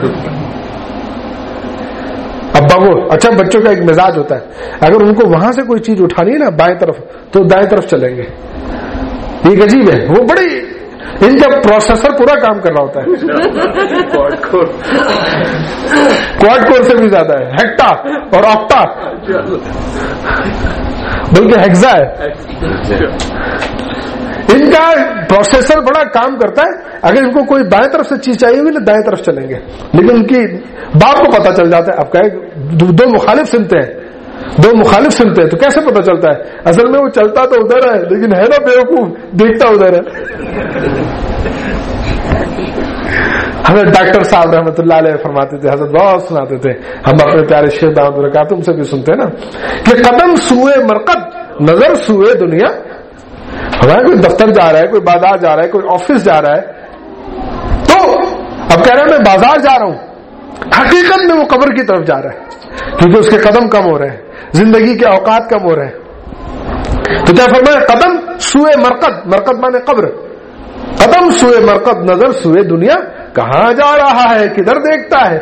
ابا کو اچھا بچوں کا ایک مزاج ہوتا ہے، اگر ان کو وہاں سے کوئی چیز اٹھانی ہے نا بائیں طرف تو دائیں طرف چلیں گے. یہ عجیب ہے، وہ بڑی ان کا پروسیسر پورا کام کر رہا ہوتا ہے، کوڈ کور سے بھی زیادہ ہے، ہیکٹا اور آکٹا بلکہ ہیگزا ہے. ان کا پروسیسر بڑا کام کرتا ہے، اگر ان کو کوئی بائیں طرف سے چیز چاہیے ہوگی نا دائیں طرف چلیں گے، لیکن ان کی باپ کو پتا چل جاتا ہے. اب کہ دو مخالف سنتے ہیں تو کیسے پتا چلتا ہے؟ اصل میں وہ چلتا تو ادھر ہے لیکن ہے نا بیوقوف، دیکھتا ادھر ہے. حضرت ڈاکٹر صاحب رحمۃ اللہ علیہ فرماتے تھے، حضرت بہت سناتے تھے، ہم اپنے پیارے شیخ دامت برکاتہم سے بھی سنتے ہیں نا کہ قدم سوئے مرقد نظر سوئے دنیا. ہمارا کوئی دفتر جا رہا ہے، کوئی بازار جا رہا ہے، کوئی آفس جا رہا ہے، تو اب کہہ رہا ہے میں بازار جا رہا ہوں، حقیقت میں وہ قبر کی طرف جا رہا ہے کیونکہ اس کے قدم کم ہو رہے ہیں، زندگی کے اوقات کم ہو رہے ہیں. تو کیا فرمایا قدم سوئے مرقد، مرقد مانے قبر، قدم سوئے مرقد نظر سوئے دنیا، کہاں جا رہا ہے کدھر دیکھتا ہے.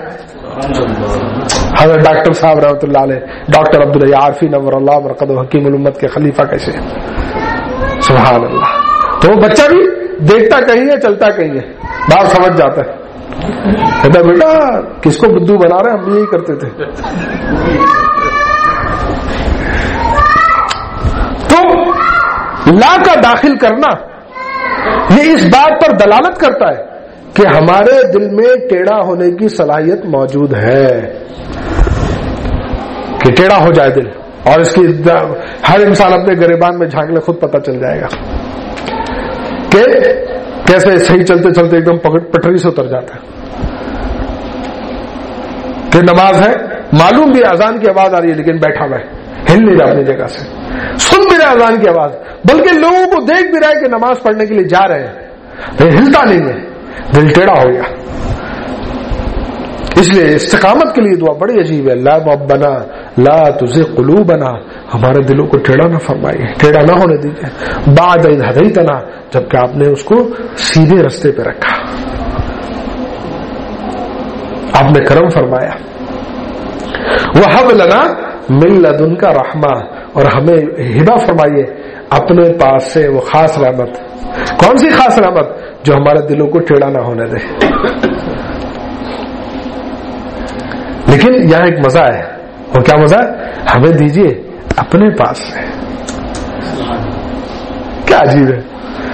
حضرت ڈاکٹر صاحب رحمۃ اللہ علیہ، ڈاکٹر عبداللہ عارفی نور اللہ مرقد حکیم الامت کے خلیفہ کیسے ہیں، سبحان اللہ. تو وہ بچہ بھی دیکھتا کہیں ہے چلتا کہیں ہے، باپ سمجھ جاتا ہے، کہتا بیٹا کس کو بدھو بنا رہے ہیں، ہم یہی کرتے تھے. تو لا کا داخل کرنا یہ اس بات پر دلالت کرتا ہے کہ ہمارے دل میں ٹیڑھا ہونے کی صلاحیت موجود ہے، کہ ٹیڑھا ہو جائے دل، اور اس کی ہر انسان اپنے گریبان میں جھانک لے خود پتہ چل جائے گا کہ کیسے صحیح چلتے چلتے ایک دم پٹری سے اتر جاتا ہے. کہ نماز ہے، معلوم بھی اذان کی آواز آ رہی ہے لیکن بیٹھا ہوا ہے، ہل نہیں رہا اپنی جگہ سے، سن بھی رہا اذان کی آواز، بلکہ لوگوں کو دیکھ بھی رہا ہے کہ نماز پڑھنے کے لیے جا رہے ہیں، ہلتا نہیں ہے، دل ٹیڑھا ہو گیا. اس لیے استقامت کے لیے دعا بڑی عجیب ہے، لا ربنا لا تزغ قلوبنا، ہمارے دلوں کو ٹیڑھا نہ فرمائیے، ٹیڑھا نہ ہونے دیجیے، بعد اذ ہدیتنا، جبکہ آپ نے اس کو سیدھے رستے پہ رکھا، آپ نے کرم فرمایا. وَهَبْ لَنَا مِن لَّدُنْكَ رَحْمَةً، اور ہمیں ہبہ فرمائیے اپنے پاس سے وہ خاص رحمت. کون سی خاص رحمت؟ جو ہمارے دلوں کو ٹیڑھا نہ ہونے دے. لیکن یہاں ایک مزہ ہے، اور کیا مزہ ہے؟ ہمیں دیجیے اپنے پاس سے. کیا عجیب ہے.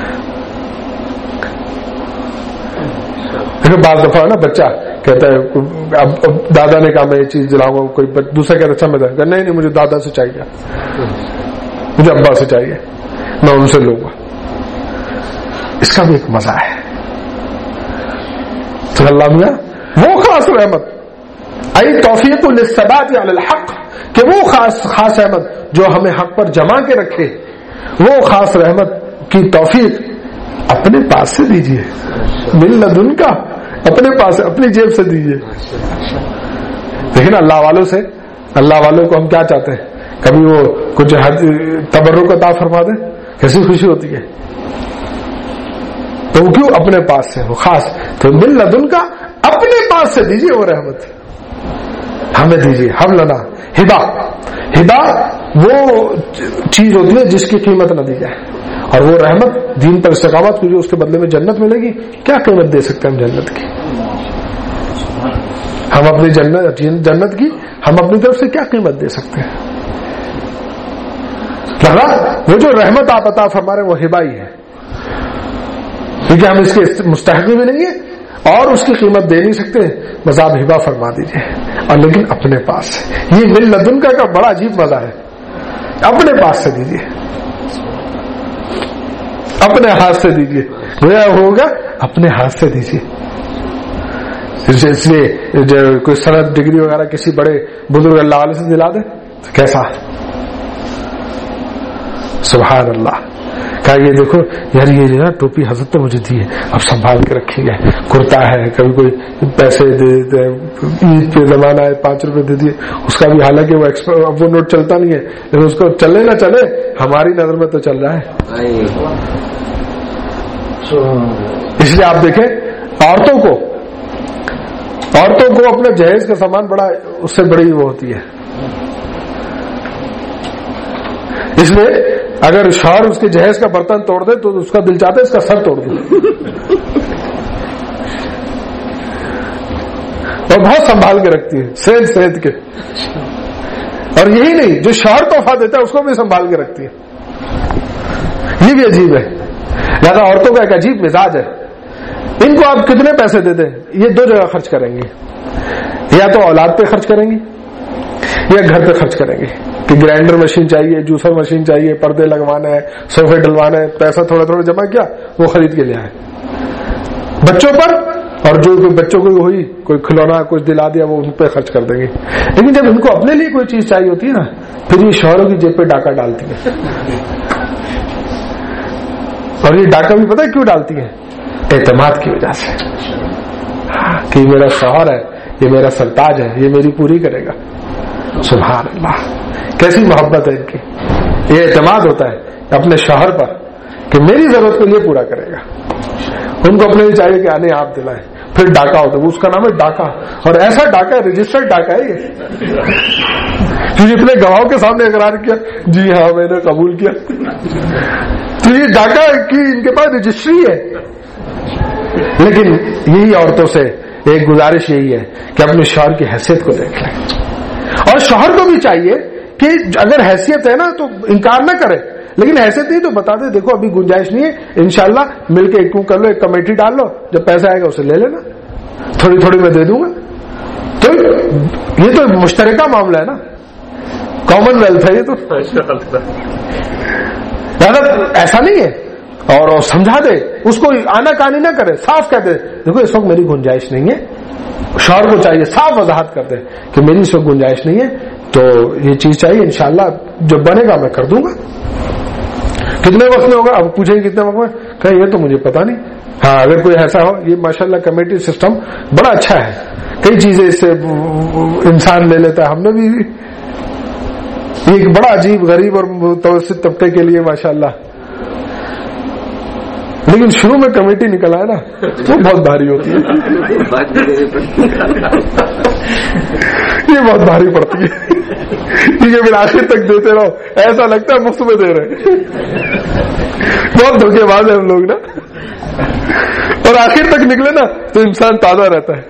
دیکھو بعض دفعہ نا بچہ کہتا ہے اب دادا نے کہا میں یہ چیز دلاؤں گا، کوئی دوسرا کہتا اچھا میں دے، نہیں مجھے دادا سے چاہیے، مجھے ابا سے چاہیے، میں ان سے لوں گا. اس کا بھی ایک مزہ ہے. تو اللہ میاں وہ خاص رحمت ای توفیق للثبات علی الحق، کہ وہ خاص رحمت جو ہمیں حق پر جما کے رکھے، وہ خاص رحمت کی توفیق اپنے پاس سے دیجیے، من لدن کا، اپنے پاس اپنی جیب سے دیجیے. دیکھیں اللہ والوں سے، اللہ والوں کو ہم کیا چاہتے ہیں، کبھی وہ کچھ تبرک عطا فرما دے، کیسی خوشی ہوتی ہے. تو کیوں اپنے پاس سے، وہ خاص. تو من لدن کا اپنے پاس سے دیجیے وہ رحمت ہمیں دیجیے. ہم لنا ہبا، ہبا وہ چیز ہوتی ہے جس کی قیمت نہ دی جائے، اور وہ رحمت دین پر استقامت کی جو اس کے بدلے میں جنت ملے گی، کیا قیمت دے سکتے ہیں ہم جنت کی؟ ہم اپنی جنت کی ہم اپنی طرف سے کیا قیمت دے سکتے ہیں؟ لہذا وہ جو رحمت آپ عطا فرما رہے ہیں وہ ہبہ ہی ہے، کیونکہ ہم اس کے مستحق بھی نہیں ہیں اور اس کی قیمت دے نہیں سکتے، بس آپ ہبہ فرما دیجئے، اور لیکن اپنے پاس سے۔ یہ من لدن کا بڑا عجیب مزہ ہے، اپنے پاس سے دیجئے، اپنے ہاتھ سے دیجئے، گویا ہوگا اپنے ہاتھ سے دیجئے۔ اس لیے جو کوئی سند ڈگری وغیرہ کسی بڑے بزرگ اللہ والے سے دلا دے تو کیسا، سبحان اللہ، کہا یہ دیکھو یار یہ جو ہے ٹوپی حضرت نے مجھے دی ہے، اب سنبھال کے رکھی ہے، کرتا ہے، کبھی کوئی پیسے دے دیتے ہیں، عید پہ زمانہ ہے 5 روپے دے دیے، اس کا بھی حالانکہ وہ نوٹ چلتا نہیں ہے، لیکن اس کو چلے نہ چلے ہماری نظر میں تو چل رہا ہے۔ اس لیے آپ دیکھیں عورتوں کو اپنے جہیز کا سامان بڑا، اس سے بڑی وہ ہوتی ہے، اس لیے اگر شوہر اس کے جہیز کا برتن توڑ دے تو اس کا دل چاہتا ہے اس کا سر توڑ دے، اور بہت سنبھال کے رکھتی ہے سید کے، اور یہی نہیں جو شوہر تحفہ دیتا ہے اس کو بھی سنبھال کے رکھتی ہے، یہ بھی عجیب ہے۔ لہذا عورتوں کا ایک عجیب مزاج ہے، ان کو آپ کتنے پیسے دے دیں یہ 2 جگہ خرچ کریں گے، یا تو اولاد پہ خرچ کریں گی یا گھر پہ خرچ کریں گے، کہ گرائنڈر مشین چاہیے، جوسر مشین چاہیے، پردے لگوانا ہے، صوفے ڈلوانا ہے، پیسہ تھوڑا تھوڑا جمع کیا وہ خرید کے لے آئے بچوں پر، اور جو بچوں کو ہوئی کوئی کھلونا کچھ دلا دیا وہ ان پہ خرچ کر دیں گے۔ لیکن جب ان کو اپنے لیے کوئی چیز چاہیے ہوتی ہے نا پھر یہ شوہروں کی جیب پہ ڈاکہ ڈالتی ہے، اور یہ ڈاکہ بھی پتہ ہے کیوں ڈالتی ہے؟ اعتماد کی وجہ سے، کہ یہ میرا شوہر ہے، یہ میرا سرتاج ہے، یہ میری پوری کرے گا۔ سبحان اللہ، کیسی محبت ہے ان کی، یہ اعتماد ہوتا ہے اپنے شوہر پر کہ میری ضرورت کو یہ پورا کرے گا۔ ان کو اپنے لیے چاہیے کہ آنے آپ دلائیں، پھر ڈاکہ ہوتا ہے، اس کا نام ہے ڈاکہ، اور ایسا ڈاکہ ہے رجسٹرڈ ڈاکہ ہے یہ، کیونکہ اتنے گواہوں کے سامنے اقرار کیا جی ہاں میں نے قبول کیا، تو یہ ڈاکہ کی ان کے پاس رجسٹری ہے۔ لیکن یہی عورتوں سے ایک گزارش یہی ہے کہ اپنے شوہر کی حیثیت کو دیکھ لیں، اور شوہر کو بھی چاہیے کہ اگر حیثیت ہے نا تو انکار نہ کرے، لیکن حیثیت نہیں تو بتا دے دیکھو ابھی گنجائش نہیں ہے، انشاءاللہ مل کے ایک کر لو، ایک کمیٹی ڈال لو، جب پیسہ آئے گا اسے لے لینا، تھوڑی تھوڑی میں دے دوں گا۔ تو یہ تو مشترکہ معاملہ ہے نا، کامن ویلتھ ہے یہ تو، ایسا نہیں ہے، اور سمجھا دے اس کو، آنا کہانی نہ کرے، صاف کہہ دے دیکھو اس وقت میری گنجائش نہیں ہے، شوہر کو چاہیے صاف وضاحت کر دے کہ میری اس وقت گنجائش نہیں ہے تو یہ چیز چاہیے، انشاءاللہ جب بنے گا میں کر دوں گا۔ کتنے وقت میں ہوگا؟ اب پوچھیں کتنے وقت میں، کہ یہ تو مجھے پتا نہیں، ہاں اگر کوئی ایسا ہو، یہ ماشاءاللہ کمیٹی سسٹم بڑا اچھا ہے، کئی چیزیں اس سے انسان لے لیتا ہے، ہم نے بھی ایک بڑا عجیب غریب اور متوسط طبقے کے لیے ماشاءاللہ، لیکن شروع میں کمیٹی نکل آئے نا تو بہت بھاری ہوتی ہے، یہ بہت بھاری پڑتی ہے، کیونکہ پھر آخر تک دیتے رہو ایسا لگتا ہے مفت میں دے رہے ہیں، بہت دھوکے باز ہیں ہم لوگ نا، اور آخر تک نکلے نا تو انسان تازہ رہتا ہے۔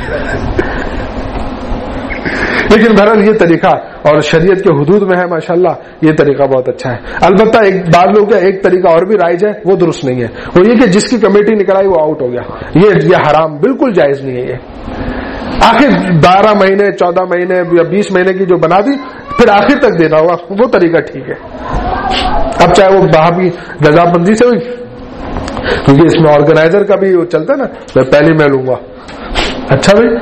لیکن بہرحال یہ طریقہ اور شریعت کے حدود میں ہے ماشاءاللہ، یہ طریقہ بہت اچھا ہے۔ البتہ بعض لوگ کا ایک طریقہ اور بھی رائج ہے، وہ درست نہیں ہے، وہ یہ کہ جس کی کمیٹی نکل آئی وہ آؤٹ ہو گیا، یہ حرام، بالکل جائز نہیں ہے یہ۔ آخر 12 مہینے 14 مہینے یا 20 مہینے کی جو بنا دی پھر آخر تک دینا ہوگا، وہ طریقہ ٹھیک ہے، اب چاہے وہ باہمی رضا بندی سے ہوئی، کیونکہ اس میں آرگنائزر کا بھی وہ چلتا ہے نا، میں پہلے میں لوں گا، اچھا بھائی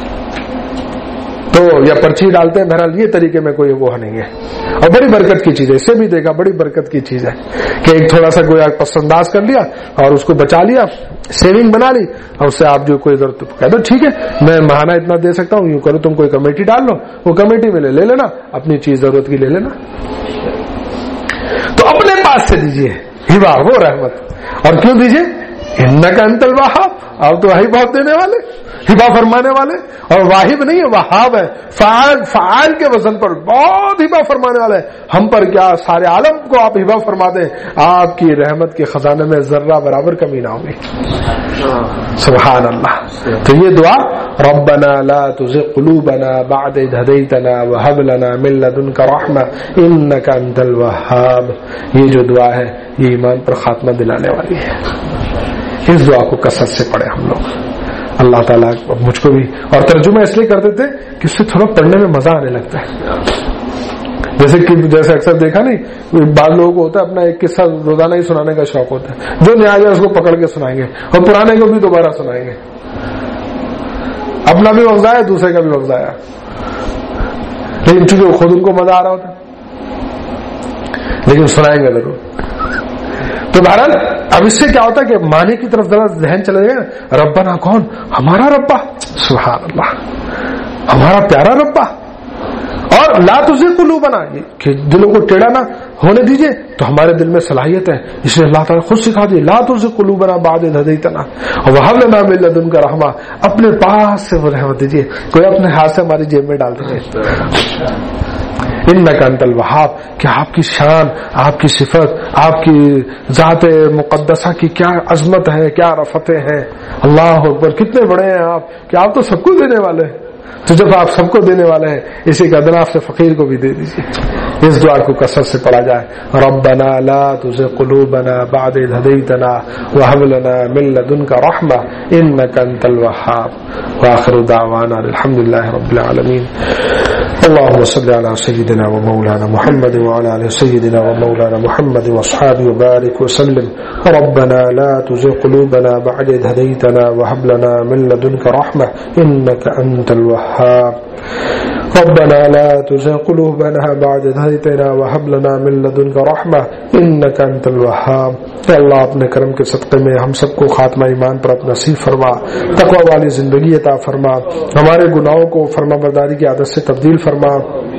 تو یا پرچی ڈالتے ہیں، بہرحال یہ طریقے میں کوئی وہ نہیں ہے، اور بڑی برکت کی چیز ہے، اس سے بھی دیکھا بڑی برکت کی چیز ہے کہ ایک تھوڑا سا گویا پس انداز کر لیا اور اس کو بچا لیا، سیونگ بنا لی، اور اس سے آپ جو کوئی ضرورت کہہ دو ٹھیک ہے میں ماہانہ اتنا دے سکتا ہوں، یوں کرو تم کوئی کمیٹی ڈال لو، وہ کمیٹی میں لے لینا، اپنی چیز ضرورت کی لے لینا۔ تو اپنے پاس سے دیجیے ہبہ، وہ رحمت، اور کیوں دیجیے؟ انک انت الوہاب، آپ تو وہی بہت دینے والے، ہبا فرمانے والے، اور واہب نہیں ہے وہاب ہے، فعال کے وزن پر بہت ہبا فرمانے والے ہیں. ہم پر کیا سارے عالم کو آپ ہبا فرما دیں، آپ کی رحمت کے خزانے میں ذرہ برابر کمی نہ ہوگی. سبحان اللہ. تو یہ دعا ربنا لا تزغ قلوبنا بعد اذ هديتنا وهب لنا من لدنك رحمة انك انت الوهاب، یہ جو دعا ہے یہ ایمان پر خاتمہ دلانے والی ہے. اس دعا کو کثرت سے پڑھیں ہم لوگ. اللہ تعالیٰ مجھ کو بھی، اور ترجمہ اس لیے کرتے تھے کہ اس سے تھوڑا پڑھنے میں مزہ آنے لگتا ہے. جیسے اکثر دیکھا نہیں، بعض لوگوں کو ہوتا ہے اپنا ایک قصہ روزانہ ہی سنانے کا شوق ہوتا ہے، جو نہیں آ جائے اس کو پکڑ کے سنائیں گے اور پرانے کو بھی دوبارہ سنائیں گے. اپنا بھی وقت ضائع، دوسرے کا بھی وقت ضائع، لیکن چونکہ خود ان کو مزہ آ رہا ہوتا لیکن سنائیں گے ضرور. تو بہرحال اب اس سے کیا ہوتا ہے کہ معنی کی طرف ذرا ذہن چلے گا. ربنا کون؟ ہمارا ربا، سبحان اللہ، ہمارا پیارا ربا. اور لا تزغ قلوبنا، کہ دلوں کو ٹیڑھا نہ ہونے دیجئے. تو ہمارے دل میں صلاحیت ہے، اس لیے اللہ تعالیٰ خود سکھا دیے لا تزغ قلوبنا بعد اذ ہدیتنا وہب لنا من لدنک رحمہ. اپنے پاس سے وہ رحمت دیجیے، کوئی اپنے ہاتھ سے ہماری جیب میں ڈال دیجیے. انک انت الوہاب، کہ آپ کی شان، آپ کی صفت، آپ کی ذات مقدسہ کی کیا عظمت ہے، کیا رفتیں ہیں. اللہ اکبر، کتنے بڑے ہیں آپ کہ آپ تو سب کو دینے والے ہیں. تو جب آپ سب کو دینے والے ہیں، اسی کا ادنا سے فقیر کو بھی دے دیجیے. اس دعا کو کثرت سے پڑھا جائے. ربنا لا تزغ قلوبنا بعد اذ هديتنا وهب لنا من لدنك رحمة انك انت الوهاب. واخر دعوانا الحمد لله رب العالمين. اللهم صل على سيدنا ومولانا محمد وعلى آل سيدنا ومولانا محمد واصحابه وبارك وسلم. ربنا لا تزغ قلوبنا بعد إذ هديتنا وهب لنا من لدنك رحمة إنك أنت الوهاب. ربنا لا تزغ قلوبنا بعد إذ هديتنا وهب لنا من لدنك رحمة إنك أنت الوهاب. اے اللہ اپنے کرم کے صدقے میں ہم سب کو خاتمہ ایمان پر اپنا نصیب فرما، تقوی والی زندگی عطا فرما، ہمارے گناہوں کو فرما برداری کی عادت سے تبدیل فرما.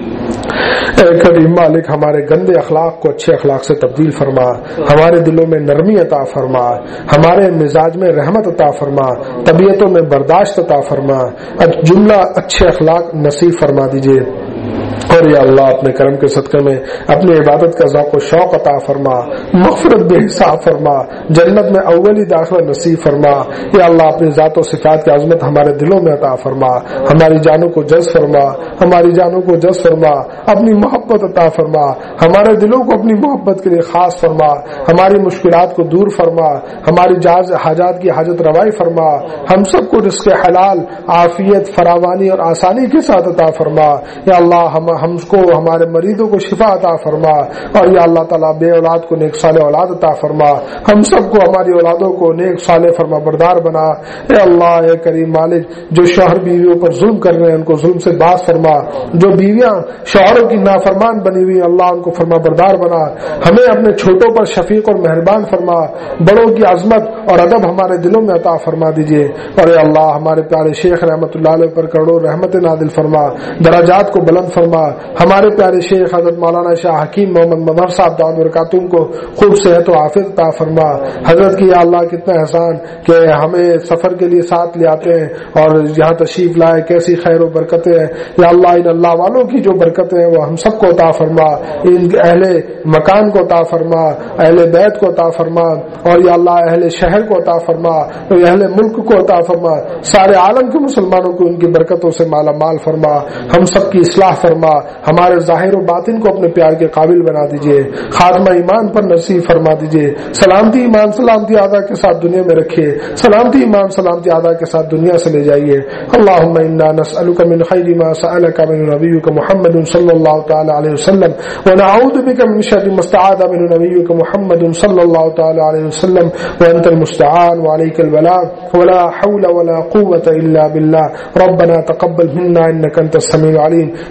اے کریم مالک، ہمارے گندے اخلاق کو اچھے اخلاق سے تبدیل فرما، ہمارے دلوں میں نرمی عطا فرما، ہمارے مزاج میں رحمت عطا فرما، طبیعتوں میں برداشت عطا فرما، جملہ اچھے اخلاق نصیب فرما دیجیے. اور یا اللہ اپنے کرم کے صدقے میں اپنی عبادت کا ذوق و شوق عطا فرما، مغفرت بے حساب فرما، جنت میں اولی داخلہ نصیب فرما. یا اللہ اپنی ذات و صفات کی عظمت ہمارے دلوں میں عطا فرما، ہماری جانوں کو جذب فرما، ہماری جانوں کو جذب فرما، اپنی محبت عطا فرما، ہمارے دلوں کو اپنی محبت کے لیے خاص فرما، ہماری مشکلات کو دور فرما، ہماری حاجات کی حاجت روائی فرما، ہم سب کو رزق حلال، عافیت، فراوانی اور آسانی کے ساتھ عطا فرما. یا اللہ ہم کو ہمارے مریضوں کو شفا عطا فرما، اور یا اللہ تعالیٰ بے اولاد کو نیک صالح اولاد عطا فرما، ہم سب کو ہماری اولادوں کو نیک صالح فرما بردار بنا. اے اللہ اے کریم مالک، جو شوہر بیویوں پر ظلم کر رہے ہیں ان کو ظلم سے باز فرما، جو بیویاں شوہروں کی نافرمان بنی ہوئی اللہ ان کو فرما بردار بنا. ہمیں اپنے چھوٹوں پر شفیق اور مہربان فرما، بڑوں کی عظمت اور ادب ہمارے دلوں میں عطا فرما دیجیے. اور اے اللہ ہمارے پیارے شیخ رحمت اللہ علیہ پر کروڑوں رحمت نازل فرما، درجات کو بلند فرما. ہمارے پیارے شیخ حضرت مولانا شاہ حکیم محمد مظہر صاحب دعوت برکاتہم کو خوب صحت و عافیت عطا فرما. حضرت کی یا اللہ کتنا احسان کہ ہمیں سفر کے لیے ساتھ لے آتے ہیں اور یہاں تشریف لائے، کیسی خیر و برکتیں ہیں. یا اللہ ان اللہ والوں کی جو برکتیں ہیں وہ ہم سب کو عطا فرما، ان اہل مکان کو عطا فرما، اہل بیت کو عطا فرما، اور یا اللہ اہل شہر کو عطا فرما، اہل ملک کو عطا فرما، سارے عالم کے مسلمانوں کو ان کی برکتوں سے مالا مال فرما. ہم سب کی اصلاح فرما، ہمارے ظاہر و باطن کو اپنے پیار کے قابل بنا دیجیے، خاتمہ ایمان پر نصیب فرما دیجیے. سلامتی ایمان سلامتی آدھا کے ساتھ دنیا میں رکھیے، سلامتی ایمان سلامتی آدھا کے ساتھ دنیا سے لے جائیے. اللہم انا نسألک من خیر ما سألک من نبیک محمد صلی اللہ تعالی علیہ وسلم ونعوذ بک من شر ما استعاذ من نبیک محمد صلی اللہ تعالی علیہ وسلم وانت المستعان وعلیک البلاغ ولا حول ولا قوة الا باللہ. ربنا تقبل منا انک انت السمیع العلیم. حاضرین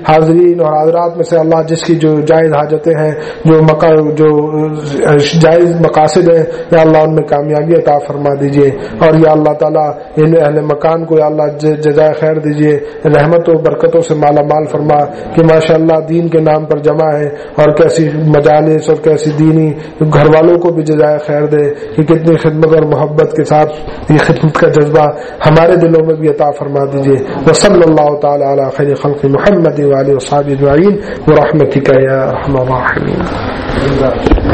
حاضرین اور حاضرات میں سے اللہ جس کی جو جائز حاجتیں ہیں، جو جائز مقاصد ہیں، یا اللہ ان میں کامیابی عطا فرما دیجیے، اور یا اللہ تعالیٰ ان اہل مکان کو یا اللہ جزائے خیر دیجیے، رحمت و برکتوں سے مالا مال فرما کہ ماشاءاللہ دین کے نام پر جمع ہے، اور کیسی مجالس اور کیسی دینی گھر والوں کو بھی جزائے خیر دے کہ کتنی خدمت اور محبت کے ساتھ یہ خدمت کا جذبہ ہمارے دلوں میں بھی عطا فرما دیجیے۔ وصلی اللہ تعالی علی خیر خلق محمد وآلہ وصحبہ اجمعین برحمتک یا ارحم الراحمین۔